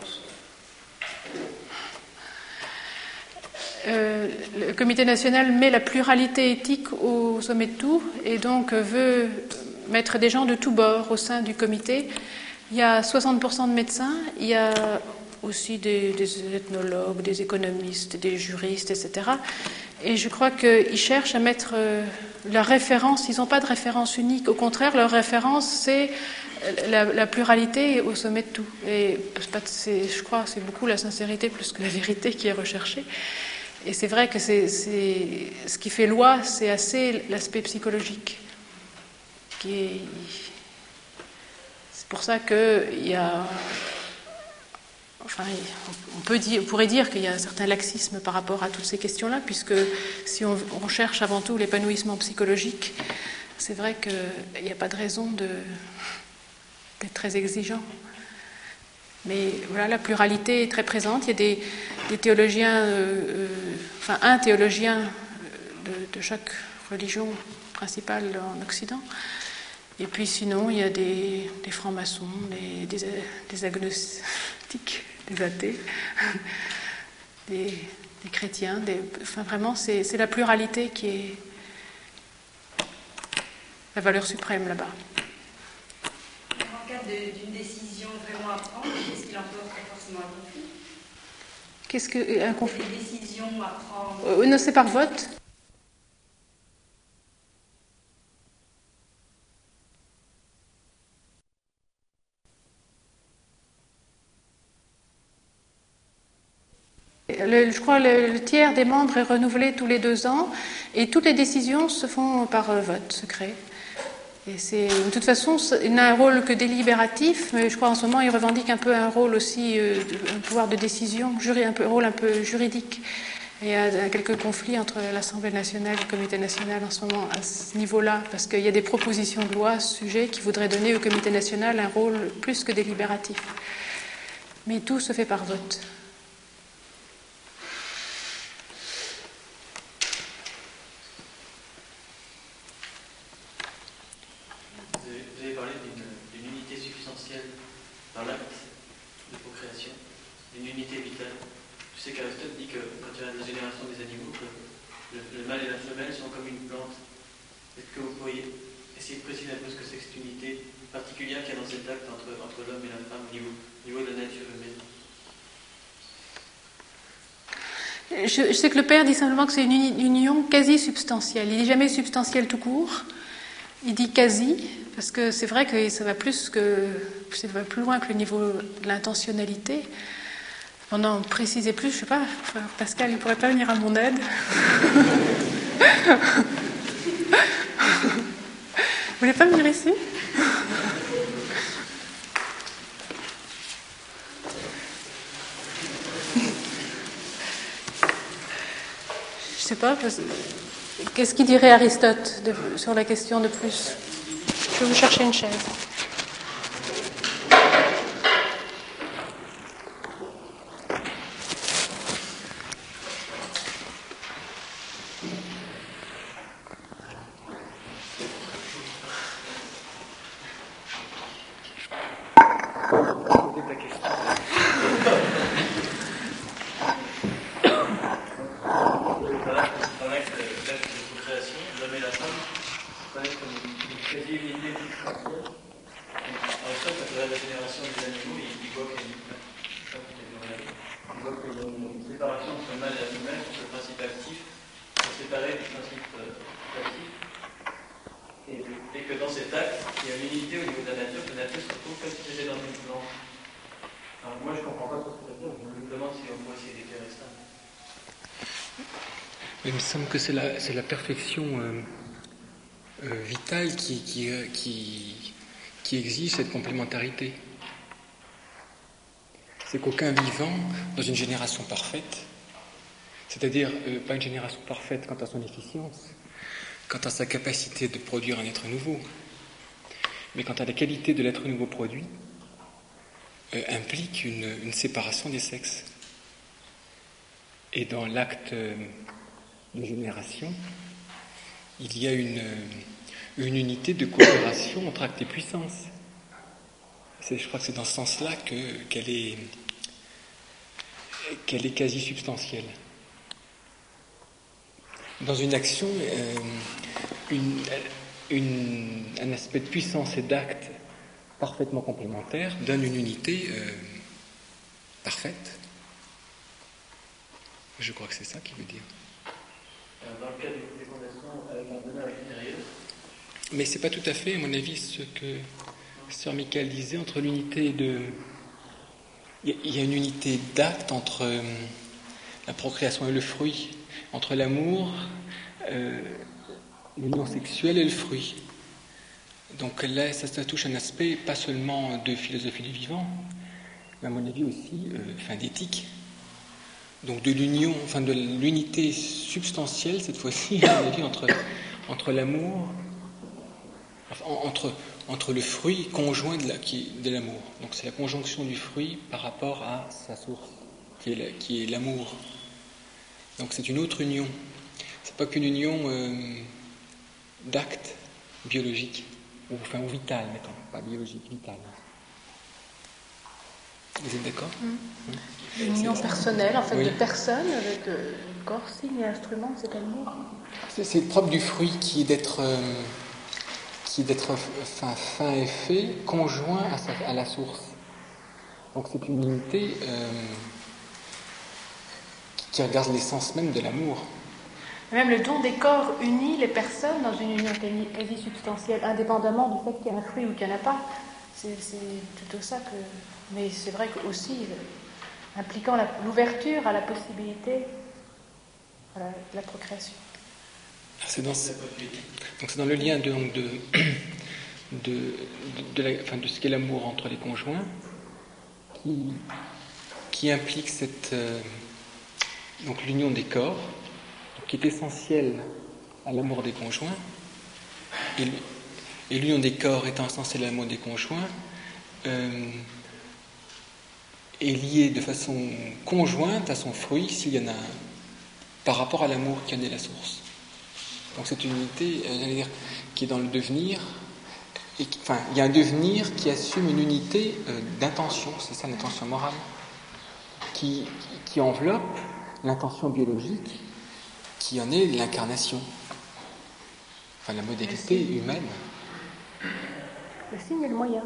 Le Comité national met la pluralité éthique au sommet de tout et donc veut mettre des gens de tous bords au sein du comité. Il y a 60% de médecins, il y a aussi des ethnologues, des économistes, des juristes, etc. Et je crois qu'ils cherchent à mettre la référence, ils n'ont pas de référence unique, au contraire, leur référence, c'est la pluralité au sommet de tout. Et je crois que c'est beaucoup la sincérité plus que la vérité qui est recherchée. Et c'est vrai que ce qui fait loi, c'est assez l'aspect psychologique. C'est pour ça qu'il y a... Enfin, on pourrait dire qu'il y a un certain laxisme par rapport à toutes ces questions-là, puisque si on cherche avant tout l'épanouissement psychologique, c'est vrai qu'il n'y a pas de raison d'être très exigeant. Mais voilà, la pluralité est très présente. Il y a des théologiens, un théologien de chaque religion principale en Occident. Et puis sinon, il y a des francs-maçons, des agnostiques, des athées, des chrétiens. Vraiment, c'est la pluralité qui est la valeur suprême là-bas. En cas d'une décision vraiment à prendre, qu'est-ce qu'il emporte forcément un conflit ? Qu'est-ce qu'un conflit ? Des décisions à prendre. Non, c'est par vote. Je crois que le tiers des membres est renouvelé tous les 2 ans et toutes les décisions se font par vote secret. Et de toute façon, il n'a un rôle que délibératif, mais je crois en ce moment il revendique un peu un rôle aussi, un pouvoir de décision, un rôle un peu juridique. Et il y a quelques conflits entre l'Assemblée nationale et le Comité national en ce moment à ce niveau-là, parce qu'il y a des propositions de loi à ce sujet qui voudraient donner au Comité national un rôle plus que délibératif. Mais tout se fait par vote. Vous avez parlé d'une unité substantielle dans l'acte de procréation, d'une unité vitale. Je sais qu'Aristote dit que quand il y a la génération des animaux, que le mâle et la femelle sont comme une plante. Est-ce que vous pourriez essayer de préciser un peu ce que c'est que cette unité particulière qu'il y a dans cet acte entre l'homme et la femme au niveau de la nature humaine? Je sais que le Père dit simplement que c'est une union quasi substantielle. Il ne dit jamais substantielle tout court. Il dit quasi, parce que c'est vrai que ça va plus loin que le niveau de l'intentionnalité. On en précisait plus, je ne sais pas, frère Pascal, il ne pourrait pas venir à mon aide. Vous voulez pas venir ici ? Je sais pas, qu'est-ce qu'il dirait Aristote sur la question de plus ? Je vais vous chercher une chaise. humain contre le principe actif, pour séparer du principe passif, et que dans cet acte, il y a une unité au niveau de la nature, que la nature se retrouve comme si c'était dans une planche. Alors moi je ne comprends pas trop ce que ça veut dire, je me demande si on peut essayer d'éclairer ça. Il me semble que c'est la perfection vitale qui exige cette complémentarité. C'est qu'aucun vivant, dans une génération parfaite, c'est-à-dire pas une génération parfaite quant à son efficience, quant à sa capacité de produire un être nouveau, mais quant à la qualité de l'être nouveau produit, implique une séparation des sexes. Et dans l'acte de génération, il y a une unité de coopération entre acte et puissance. Je crois que c'est dans ce sens-là qu'elle est quasi substantielle. Dans une action, un aspect de puissance et d'acte parfaitement complémentaire donne une unité parfaite. Je crois que c'est ça qu'il veut dire. Dans le cas d'une fécondation avec un donneur extérieur. Mais c'est pas tout à fait, à mon avis, ce que Sœur Michael disait entre l'unité de. Il y a une unité d'acte entre la procréation et le fruit, entre l'amour, l'union sexuelle et le fruit. Donc là, ça touche un aspect pas seulement de philosophie du vivant, mais à mon avis aussi d'éthique. Donc de l'union, de l'unité substantielle cette fois-ci, à mon avis, entre l'amour, entre le fruit conjoint de l'amour. Donc c'est la conjonction du fruit par rapport à sa source, qui est l'amour. Donc c'est une autre union. C'est pas qu'une union d'acte biologique, ou vital, mettons, pas biologique, vital. Vous êtes d'accord? Une union personnelle, en fait, oui. de personnes avec corps, signe et instrument, c'est l'amour. C'est le propre du fruit qui est d'être fin et fait, conjoint à la source. Donc c'est une unité qui regarde l'essence même de l'amour. Même le don des corps unit les personnes dans une union quasi substantielle, indépendamment du fait qu'il y a un fruit ou qu'il n'y en a pas. C'est plutôt ça que... Mais c'est vrai que aussi, impliquant l'ouverture à la possibilité de la procréation. C'est dans ce le lien de ce qu'est l'amour entre les conjoints qui implique donc l'union des corps, qui est essentielle à l'amour des conjoints, et l'union des corps étant essentielle à l'amour des conjoints, est liée de façon conjointe à son fruit, s'il y en a un, par rapport à l'amour qui en est la source. Donc c'est une unité, j'allais dire, qui est dans le devenir, il y a un devenir qui assume une unité d'intention, c'est ça l'intention morale, qui enveloppe l'intention biologique, qui en est l'incarnation, la modalité humaine. Le signe et le moyen.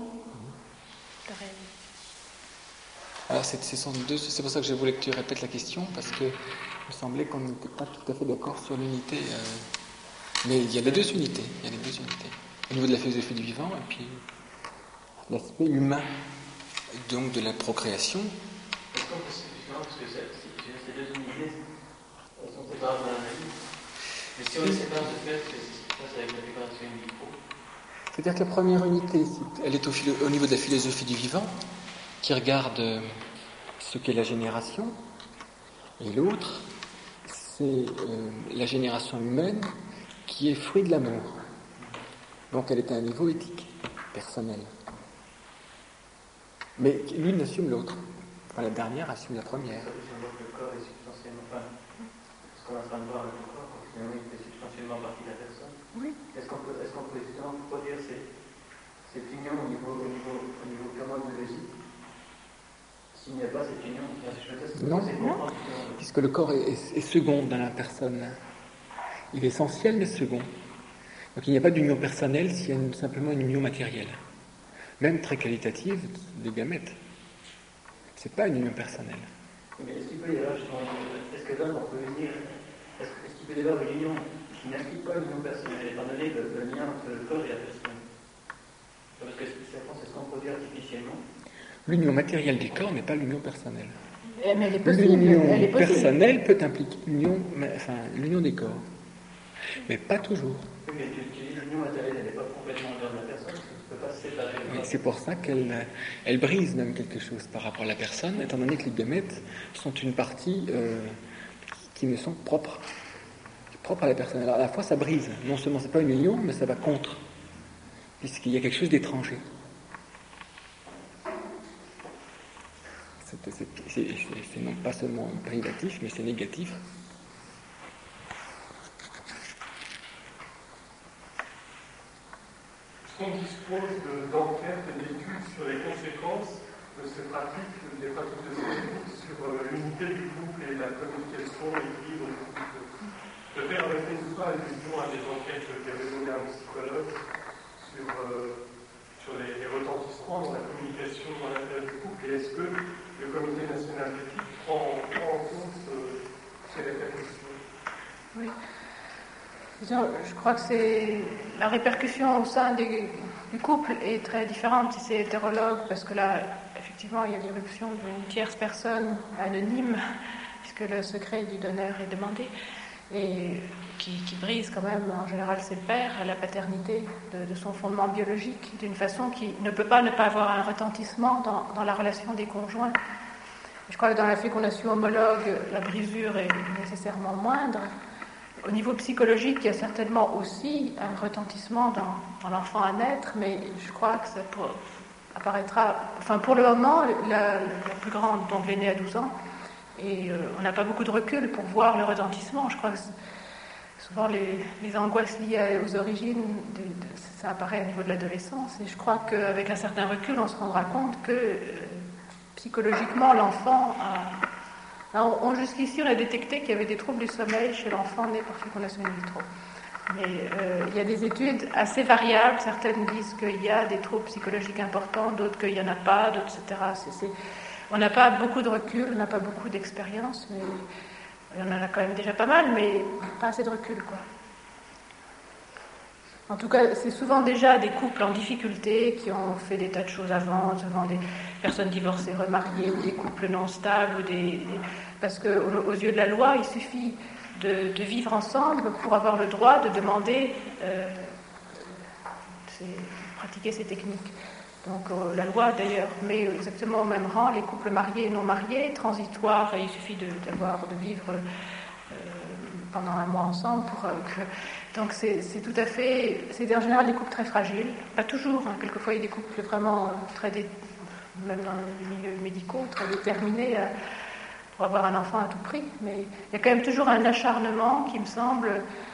Alors c'est pour ça que je voulais que tu répètes la question, parce que il me semblait qu'on n'était pas tout à fait d'accord sur l'unité. Mais il y a les deux unités. Au niveau de la philosophie du vivant, et puis l'aspect humain, donc de la procréation. Parce que ces deux unités sont séparables dans l'analyse. Mais si on les sépare de fait, c'est avec la fécondation in vitro. C'est-à-dire que la première unité, elle est au niveau de la philosophie du vivant, qui regarde ce qu'est la génération, et l'autre, c'est la génération humaine qui est fruit de l'amour. Donc elle est à un niveau éthique, personnel. Mais l'une assume l'autre. La dernière assume la première. Ça veut dire que le corps est substantiellement... ce qu'on est en train de voir avec le corps, finalement, il fait substantiellement partie de la personne. Oui. Est-ce qu'on peut justement produire cette union au niveau purement biologique? S'il n'y a pas cette union, non, puisque le corps est second dans la personne. Il est essentiel mais second. Donc il n'y a pas d'union personnelle s'il y a simplement une union matérielle. Même très qualitative des gamètes. C'est pas une union personnelle. Mais est-ce qu'il peut y avoir justement, est-ce que l'homme peut venir, est-ce qu'il peut y avoir une union qui n'implique pas l'union personnelle, étant donné le lien entre le corps et la personne? Parce que c'est ce qu'on produit artificiellement. L'union matérielle des corps n'est pas l'union personnelle. Mais elle est possible. L'union personnelle peut impliquer l'union des corps, mais pas toujours. Oui, mais tu dis l'union matérielle, elle n'est pas complètement en dehors de la personne, parce que tu ne peux pas se séparer. Oui, c'est pour ça qu'elle brise même quelque chose par rapport à la personne, étant donné que les gamètes sont une partie qui me sont propres à la personne. Alors à la fois ça brise, non seulement c'est pas une union, mais ça va contre, puisqu'il y a quelque chose d'étranger. C'est non pas seulement privatif, mais c'est négatif. Est-ce qu'on dispose d'enquêtes et d'études sur les conséquences de ces pratiques, des pratiques de ces groupes sur l'unité du couple et la communication et l'équilibre du couple? Le père avait fait une fois allusion à des enquêtes qui avaient donné un psychologue sur les retentissements dans la communication dans l'intérieur du couple. Et est-ce que le Comité national d'éthique prend en compte ces répercussions? Oui. Je crois que la répercussion au sein du couple est très différente si c'est hétérologue, parce que là, effectivement, il y a l'irruption d'une tierce personne anonyme, puisque le secret du donneur est demandé, et qui brise quand même, en général, c'est le père, à la paternité de son fondement biologique, d'une façon qui ne peut pas ne pas avoir un retentissement dans la relation des conjoints. Je crois que dans la fécondation homologue, la brisure est nécessairement moindre. Au niveau psychologique, il y a certainement aussi un retentissement dans l'enfant à naître, mais je crois que ça apparaîtra... Enfin, pour le moment, la plus grande, donc l'aînée à 12 ans, et on n'a pas beaucoup de recul pour voir le retentissement. Je crois que souvent les angoisses liées aux origines, ça apparaît au niveau de l'adolescence, et je crois qu'avec un certain recul, on se rendra compte que psychologiquement, l'enfant a... Alors, jusqu'ici, on a détecté qu'il y avait des troubles du sommeil chez l'enfant né par fécondation in vitro. Mais il y a des études assez variables. Certaines disent qu'il y a des troubles psychologiques importants, d'autres qu'il n'y en a pas, d'autres, etc. On n'a pas beaucoup de recul, on n'a pas beaucoup d'expérience, mais on en a quand même déjà pas mal, mais pas assez de recul, quoi. En tout cas, c'est souvent déjà des couples en difficulté qui ont fait des tas de choses avant, souvent des personnes divorcées, remariées, ou des couples non stables, parce qu'aux yeux de la loi, il suffit de vivre ensemble pour avoir le droit de demander, pratiquer ces techniques. Donc la loi, d'ailleurs, met exactement au même rang les couples mariés et non mariés, transitoires, et il suffit de vivre pendant un mois ensemble pour Donc c'est tout à fait... C'est en général des couples très fragiles, pas toujours, hein. Quelquefois il y a des couples vraiment même dans les milieux médicaux, très déterminés pour avoir un enfant à tout prix, mais il y a quand même toujours un acharnement qui me semble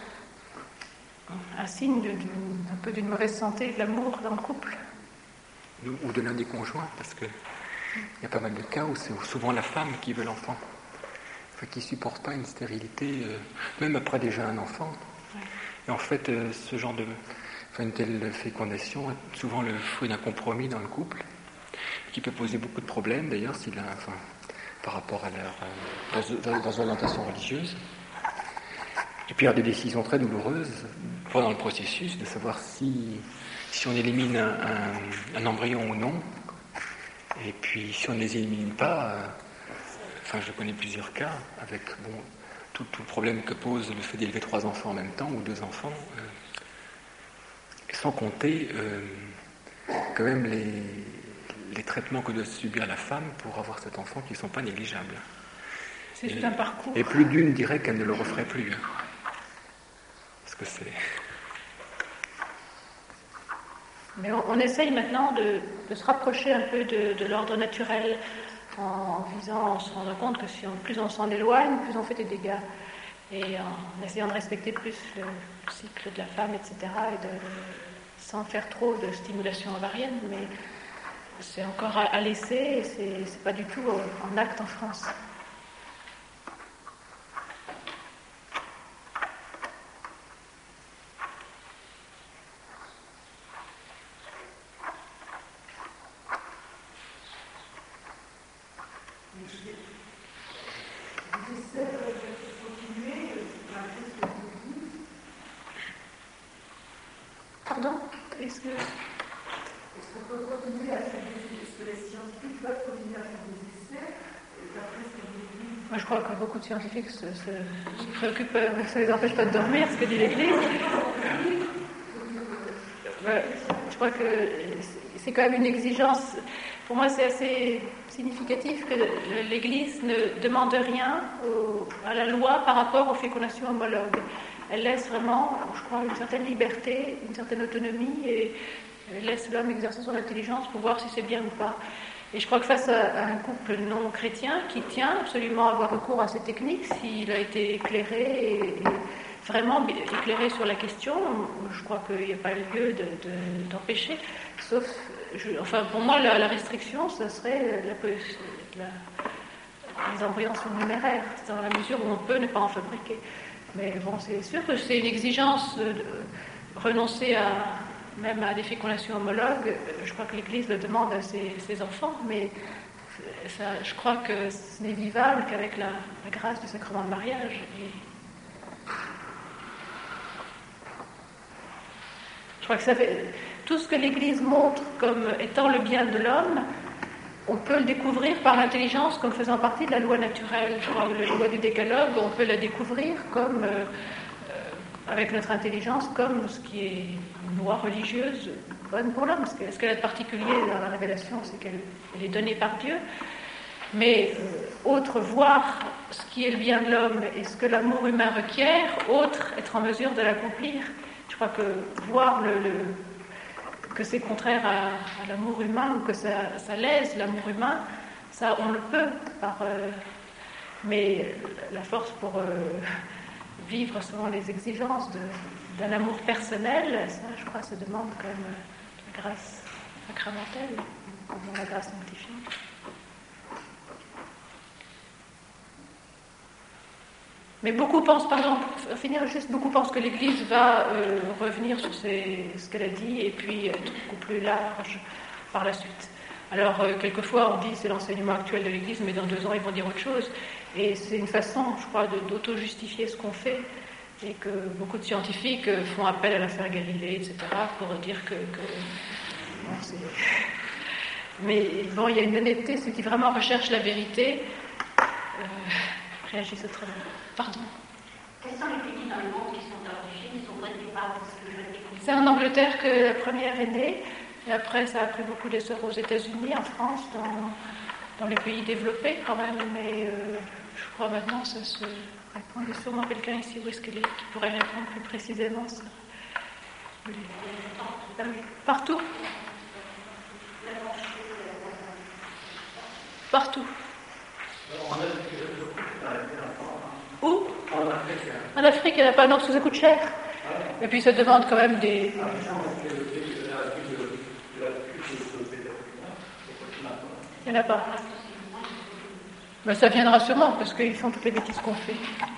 un signe un peu d'une mauvaise santé de l'amour dans le couple. Ou de l'un des conjoints, parce qu'il y a pas mal de cas où c'est souvent la femme qui veut l'enfant, qui ne supporte pas une stérilité, même après déjà un enfant. Ouais. Et en fait, ce genre une telle fécondation est souvent le fruit d'un compromis dans le couple, qui peut poser beaucoup de problèmes d'ailleurs par rapport à leurs orientations religieuses. Et puis il y a des décisions très douloureuses pendant le processus, de savoir si on élimine un embryon ou non. Et puis si on ne les élimine pas, je connais plusieurs cas avec tout le problème que pose le fait d'élever 3 enfants en même temps, ou 2 enfants, sans compter quand même les traitements que doit subir la femme pour avoir cet enfant qui ne sont pas négligeables. C'est tout un parcours. Et plus d'une dirait qu'elle ne le referait plus. Parce que c'est... Mais on essaye maintenant de se rapprocher un peu de l'ordre naturel en se rendant compte que plus on s'en éloigne, plus on fait des dégâts. Et en essayant de respecter plus le cycle de la femme, etc., sans faire trop de stimulation ovarienne, mais c'est encore à laisser, et c'est pas du tout en acte en France. Qu'est-ce que... Est-ce qu'on peut continuer à faire est-ce que les scientifiques peuvent continuer à faire des essais d'après ce que l'Église... Moi, je crois que beaucoup de scientifiques se préoccupent, ça ne les empêche pas de dormir, ce que dit l'Église. Je crois que c'est quand même une exigence. Pour moi, c'est assez significatif que l'Église ne demande rien à la loi par rapport aux fécondations homologues. Elle laisse vraiment, je crois, une certaine liberté, une certaine autonomie, et elle laisse l'homme exercer son intelligence pour voir si c'est bien ou pas. Et je crois que face à un couple non chrétien qui tient absolument à avoir recours à ces techniques, s'il a été éclairé et vraiment éclairé sur la question, je crois qu'il n'y a pas lieu d'empêcher, sauf, enfin pour moi la restriction, ce serait les embryons surnuméraires, dans la mesure où on peut ne pas en fabriquer. Mais bon, c'est sûr que c'est une exigence de renoncer même à des fécondations homologues. Je crois que l'Église le demande à ses enfants, mais ça, je crois que ce n'est vivable qu'avec la grâce du sacrement de mariage. Je crois que ça fait tout ce que l'Église montre comme étant le bien de l'homme, on peut le découvrir par l'intelligence comme faisant partie de la loi naturelle. Je crois que la loi du décalogue, on peut la découvrir comme, avec notre intelligence, comme ce qui est une loi religieuse bonne pour l'homme. Ce qu'elle a de particulier dans la révélation, c'est qu'elle est donnée par Dieu. Mais autre, voir ce qui est le bien de l'homme et ce que l'amour humain requiert, autre, être en mesure de l'accomplir. Je crois que voir que c'est contraire à l'amour humain ou que ça lèse l'amour humain, ça on le peut, mais la force pour vivre selon les exigences d'un amour personnel, ça je crois se demande quand même la grâce sacramentelle, la grâce sanctifiante. Mais beaucoup pensent, par exemple, pour finir juste, beaucoup pensent que l'Église va revenir sur ce qu'elle a dit et puis être beaucoup plus large par la suite. Alors, quelquefois, on dit c'est l'enseignement actuel de l'Église, mais dans 2 ans, ils vont dire autre chose. Et c'est une façon, je crois, d'auto-justifier ce qu'on fait, et que beaucoup de scientifiques font appel à l'affaire Galilée, etc., pour dire que bon, c'est... Mais bon, il y a une honnêteté, ceux qui vraiment recherchent la vérité réagissent autrement. Pardon. Quels sont les pays dans le monde qui sont origines, ils sont pas départ parce que je découvre. C'est en Angleterre que la première est née, et après ça a pris beaucoup d'essor aux États-Unis, en France, dans les pays développés quand même, mais je crois maintenant ça se répand. Il y a sûrement quelqu'un ici où est-ce qu'elle est qui pourrait répondre plus précisément ça. Partout. Partout. Où ? En Afrique, il n'y en a pas, non, parce que ça coûte cher. Et puis ça demande quand même des... Il n'y en a pas. Mais ça viendra sûrement, parce qu'ils font toutes les bêtises qu'on fait.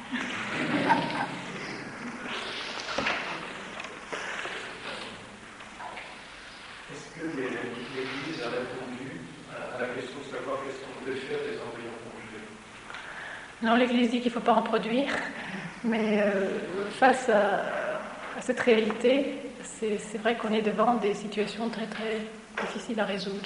Est-ce que l'Église a répondu à la question de savoir qu'est-ce qu'on peut faire des embryons congelés ? Non, l'Église dit qu'il ne faut pas en produire, mais face à cette réalité, c'est vrai qu'on est devant des situations très très difficiles à résoudre.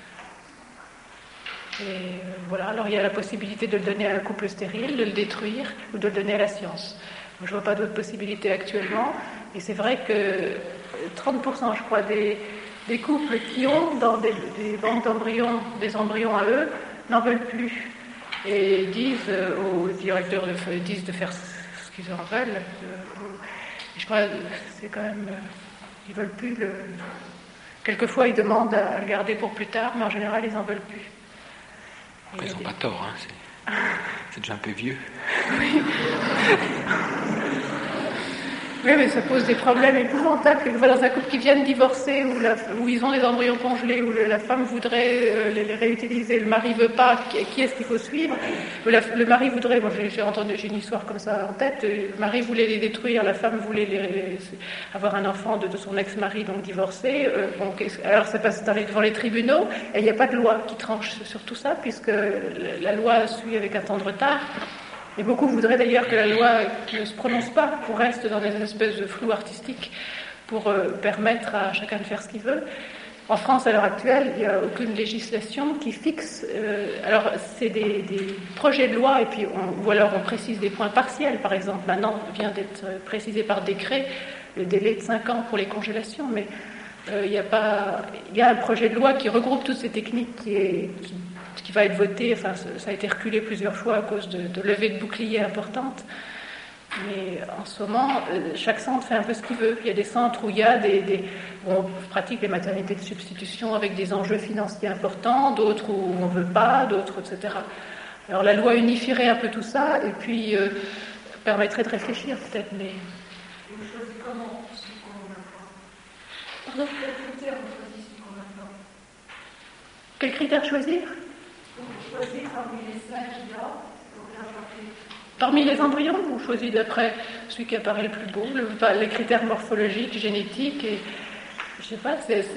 Et voilà, alors il y a la possibilité de le donner à un couple stérile, de le détruire, ou de le donner à la science. Je ne vois pas d'autres possibilités actuellement, et c'est vrai que 30%, je crois, des couples qui ont dans des banques d'embryons, des embryons à eux, n'en veulent plus. Et disent aux directeurs de faire ce qu'ils en veulent. Je crois que c'est quand même... ils ne veulent plus le... Quelquefois, ils demandent à le garder pour plus tard, mais en général, ils n'en veulent plus. Ils n'ont pas tort, hein, c'est déjà un peu vieux. Oui. Oui, mais ça pose des problèmes épouvantables. Quelquefois, dans un couple qui vient de divorcer, où ils ont des embryons congelés, où la femme voudrait les réutiliser, le mari ne veut pas, qui est-ce qu'il faut suivre ? Le mari voudrait, moi j'ai une histoire comme ça en tête, le mari voulait les détruire, la femme voulait avoir un enfant de son ex-mari, donc divorcé. Alors ça passe devant les tribunaux, et il n'y a pas de loi qui tranche sur tout ça, puisque la loi suit avec un temps de retard. Et beaucoup voudraient d'ailleurs que la loi ne se prononce pas, qu'on reste dans des espèces de flou artistique pour permettre à chacun de faire ce qu'il veut. En France, à l'heure actuelle, il n'y a aucune législation qui fixe. Alors, c'est des projets de loi, et puis ou alors on précise des points partiels. Par exemple, maintenant vient d'être précisé par décret le délai de 5 ans pour les congélations, mais il y a un projet de loi qui regroupe toutes ces techniques qui va être voté. Enfin, ça a été reculé plusieurs fois à cause de levées de boucliers importantes. Mais en ce moment, chaque centre fait un peu ce qu'il veut. Il y a des centres où il y a où on pratique les maternités de substitution avec des enjeux financiers importants, d'autres où on ne veut pas, d'autres, etc. Alors la loi unifierait un peu tout ça et puis permettrait de réfléchir peut-être. Mais Vous choisissez comment celui qu'on n'a pas? Pardon? Quels critères vous choisissez celui qu'on n'a pas? Quels critères choisir? Vous choisissez parmi les 5 qu'il y a pour bien porter. Parmi les embryons, on choisit d'après celui qui apparaît le plus beau, les critères morphologiques, génétiques, et je sais pas, c'est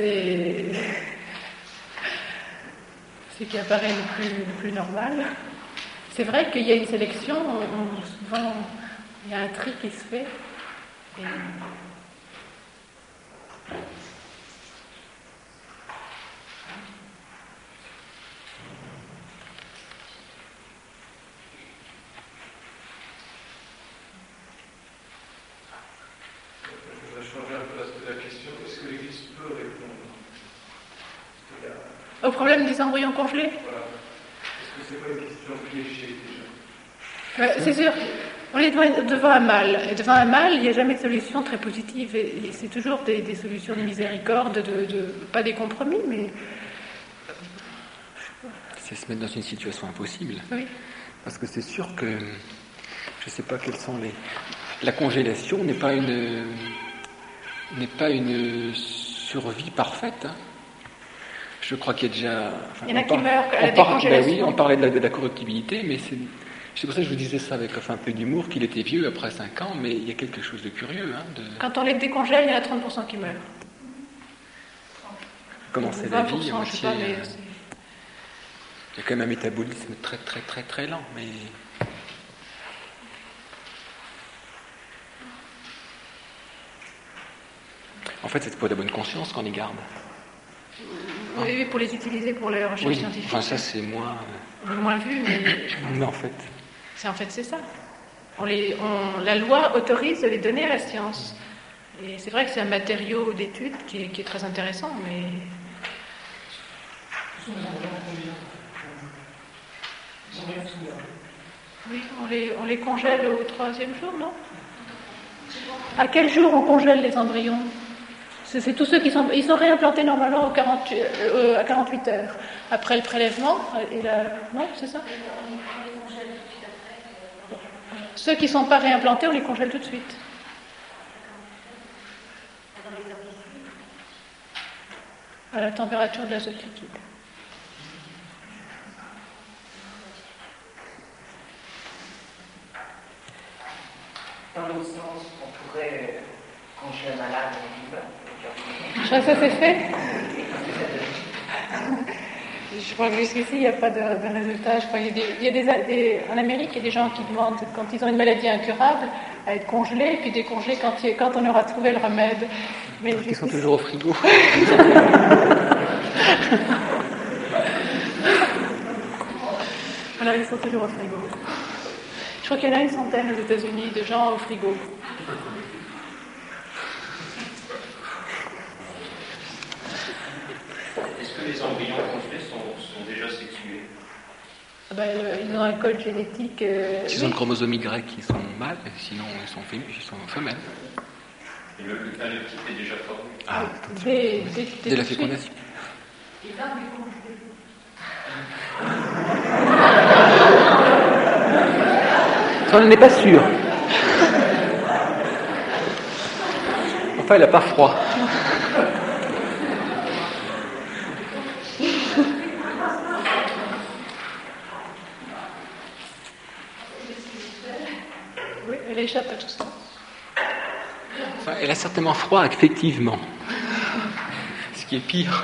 ce qui apparaît le plus normal. C'est vrai qu'il y a une sélection, souvent il y a un tri qui se fait. Et au problème des embryons congelés? Voilà. Est-ce que c'est pas une question piégée déjà? C'est sûr. On est devant un mal. Et devant un mal, il n'y a jamais de solution très positive. Et c'est toujours des solutions de miséricorde, pas des compromis, mais... C'est se mettre dans une situation impossible. Oui. Parce que c'est sûr que... Je ne sais pas quels sont les... La congélation n'est pas une survie parfaite, hein. Je crois qu'il y a déjà... Enfin, il y en a qui meurent à la décongélation. Ben oui, on parlait de la corruptibilité, mais c'est pour ça que je vous disais ça avec un peu d'humour, qu'il était vieux après 5 ans, mais il y a quelque chose de curieux. Hein, Quand on les décongèle, il y en a 30% qui meurent. Comment c'est la vie, à moitié... Je sais pas, mais il y a quand même un métabolisme très très très très lent, mais... En fait, c'est pour la bonne conscience qu'on les garde. Oui, pour les utiliser pour les recherches scientifiques. Enfin, ça, c'est moins... moins vu, mais en fait... C'est ça. La loi autorise de les donner à la science. Et c'est vrai que c'est un matériau d'étude qui est très intéressant, mais... Oui, on les congèle au 3e jour, non? À quel jour on congèle les embryons? C'est tous ceux qui sont réimplantés normalement à 48 heures. Après le prélèvement, non, c'est ça? Ceux qui ne sont pas réimplantés, on les congèle tout de suite. À la température de l'azote liquide. Dans l'autre sens, on pourrait congeler un malade en vivant. Ça c'est fait. Je crois que jusqu'ici, il n'y a pas de résultat. Je crois en Amérique, il y a des gens qui demandent, quand ils ont une maladie incurable, à être congelés, puis décongelés quand on aura trouvé le remède. Mais ils sont toujours au frigo. Voilà, ils sont toujours au frigo. Je crois qu'il y en a une centaine aux États-Unis de gens au frigo. Est-ce que les embryons congelés sont déjà sexués? Ils ont un code génétique. S'ils ont le chromosome Y, ils sont mâles, sinon ils sont femelles. Et le type est déjà formé? Ah, dès la fécondation. Ça, on n'en est pas sûr. Enfin, elle n'a pas froid. Oui, elle échappe à tout ça. Enfin, elle a certainement froid, effectivement. Ce qui est pire.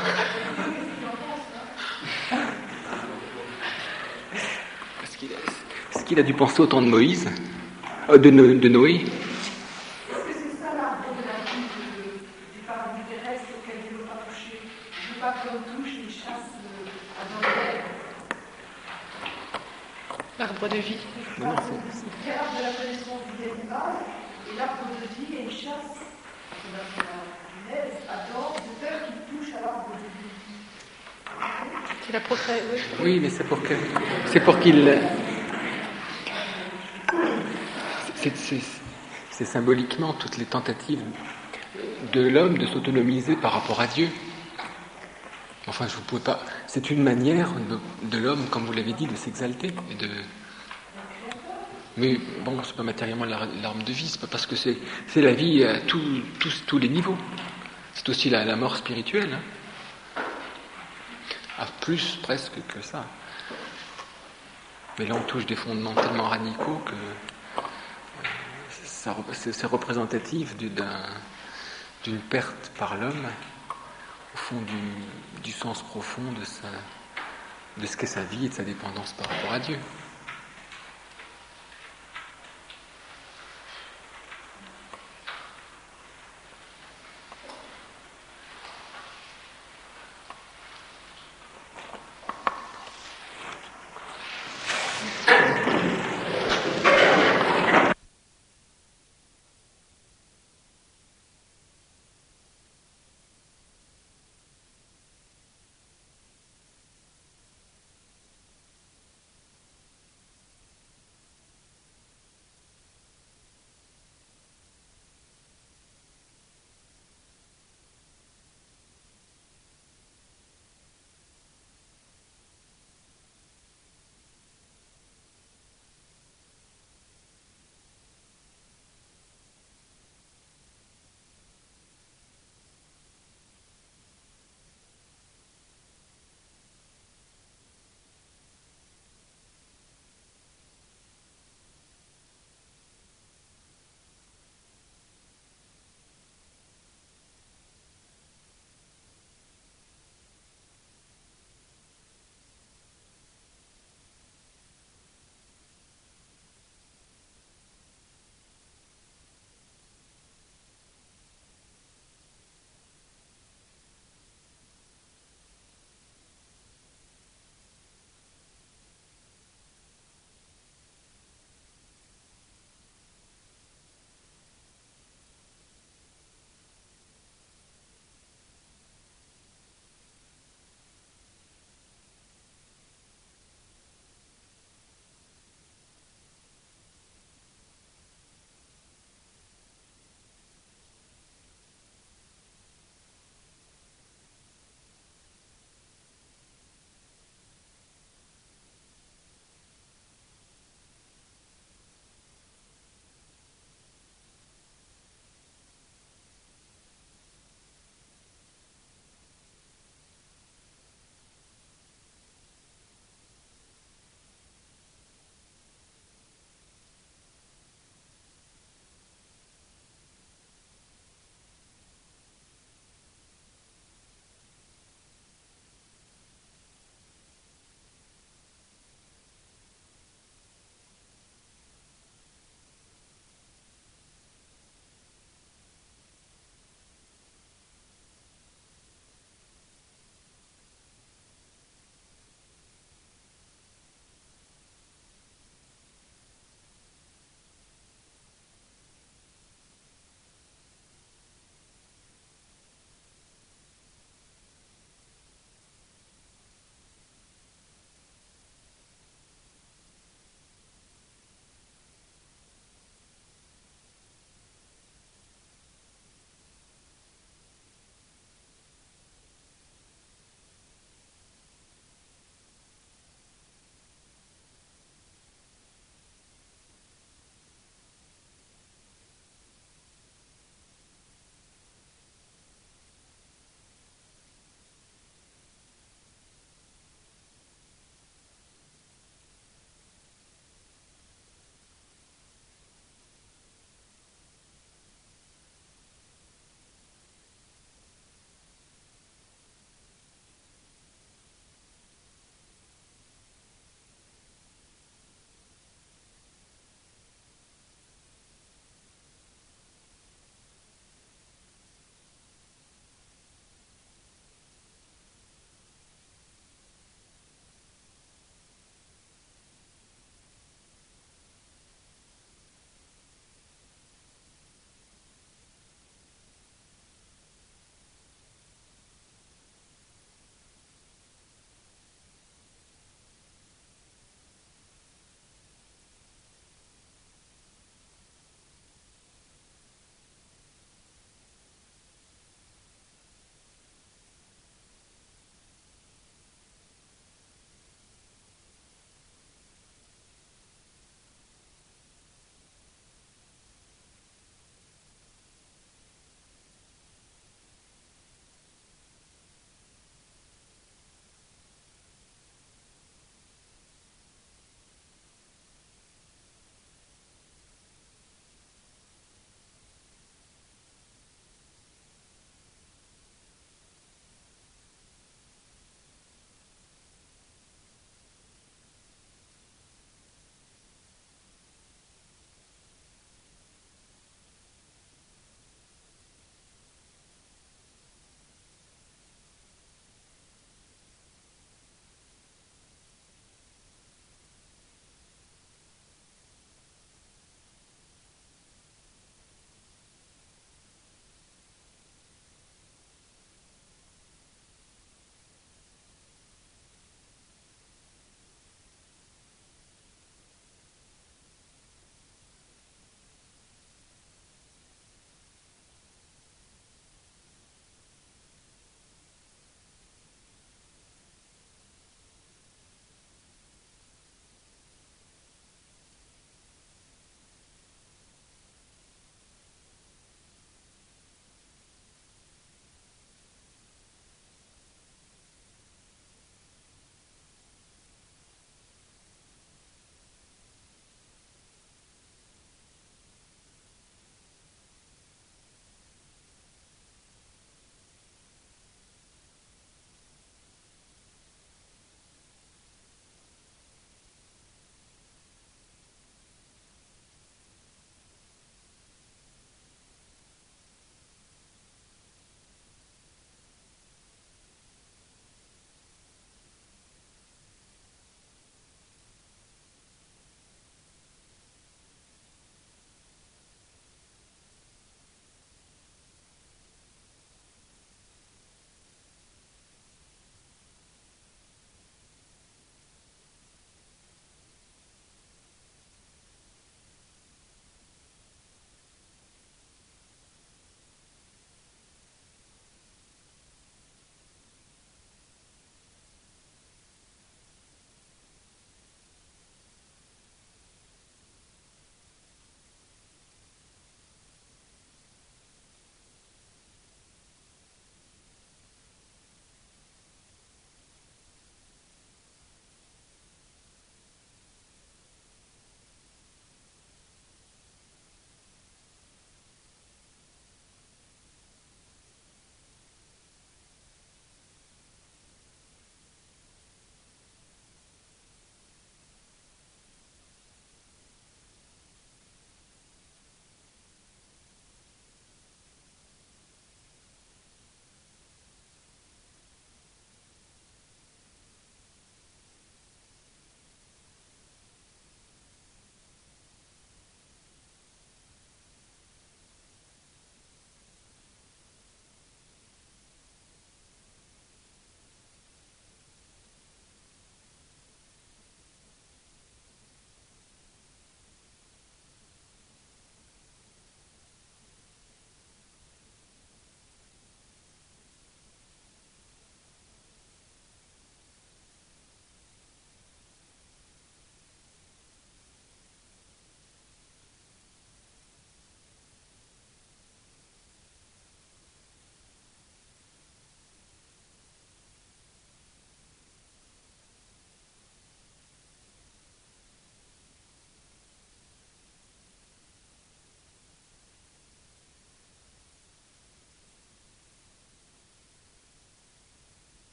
Parce qu'il a dû penser au temps de Moïse, de Noé. Est-ce que c'est ça l'arbre de la vie mal, et l'arbre de vie est une chasse. C'est la punaise, Adam, de peur qu'il touche à l'arbre de vie. C'est la procréation. Oui, mais c'est pour qu'il. C'est symboliquement toutes les tentatives de l'homme de s'autonomiser par rapport à Dieu. Enfin, je ne pouvais pas. C'est une manière de l'homme, comme vous l'avez dit, de s'exalter et de. Mais bon, c'est pas matériellement l'arme de vie, c'est pas parce que c'est la vie à tous les niveaux. C'est aussi la mort spirituelle. Hein. Ah, plus presque que ça. Mais là, on touche des fondements tellement radicaux que c'est représentatif d'une perte par l'homme, au fond du sens profond de ce qu'est sa vie et de sa dépendance par rapport à Dieu.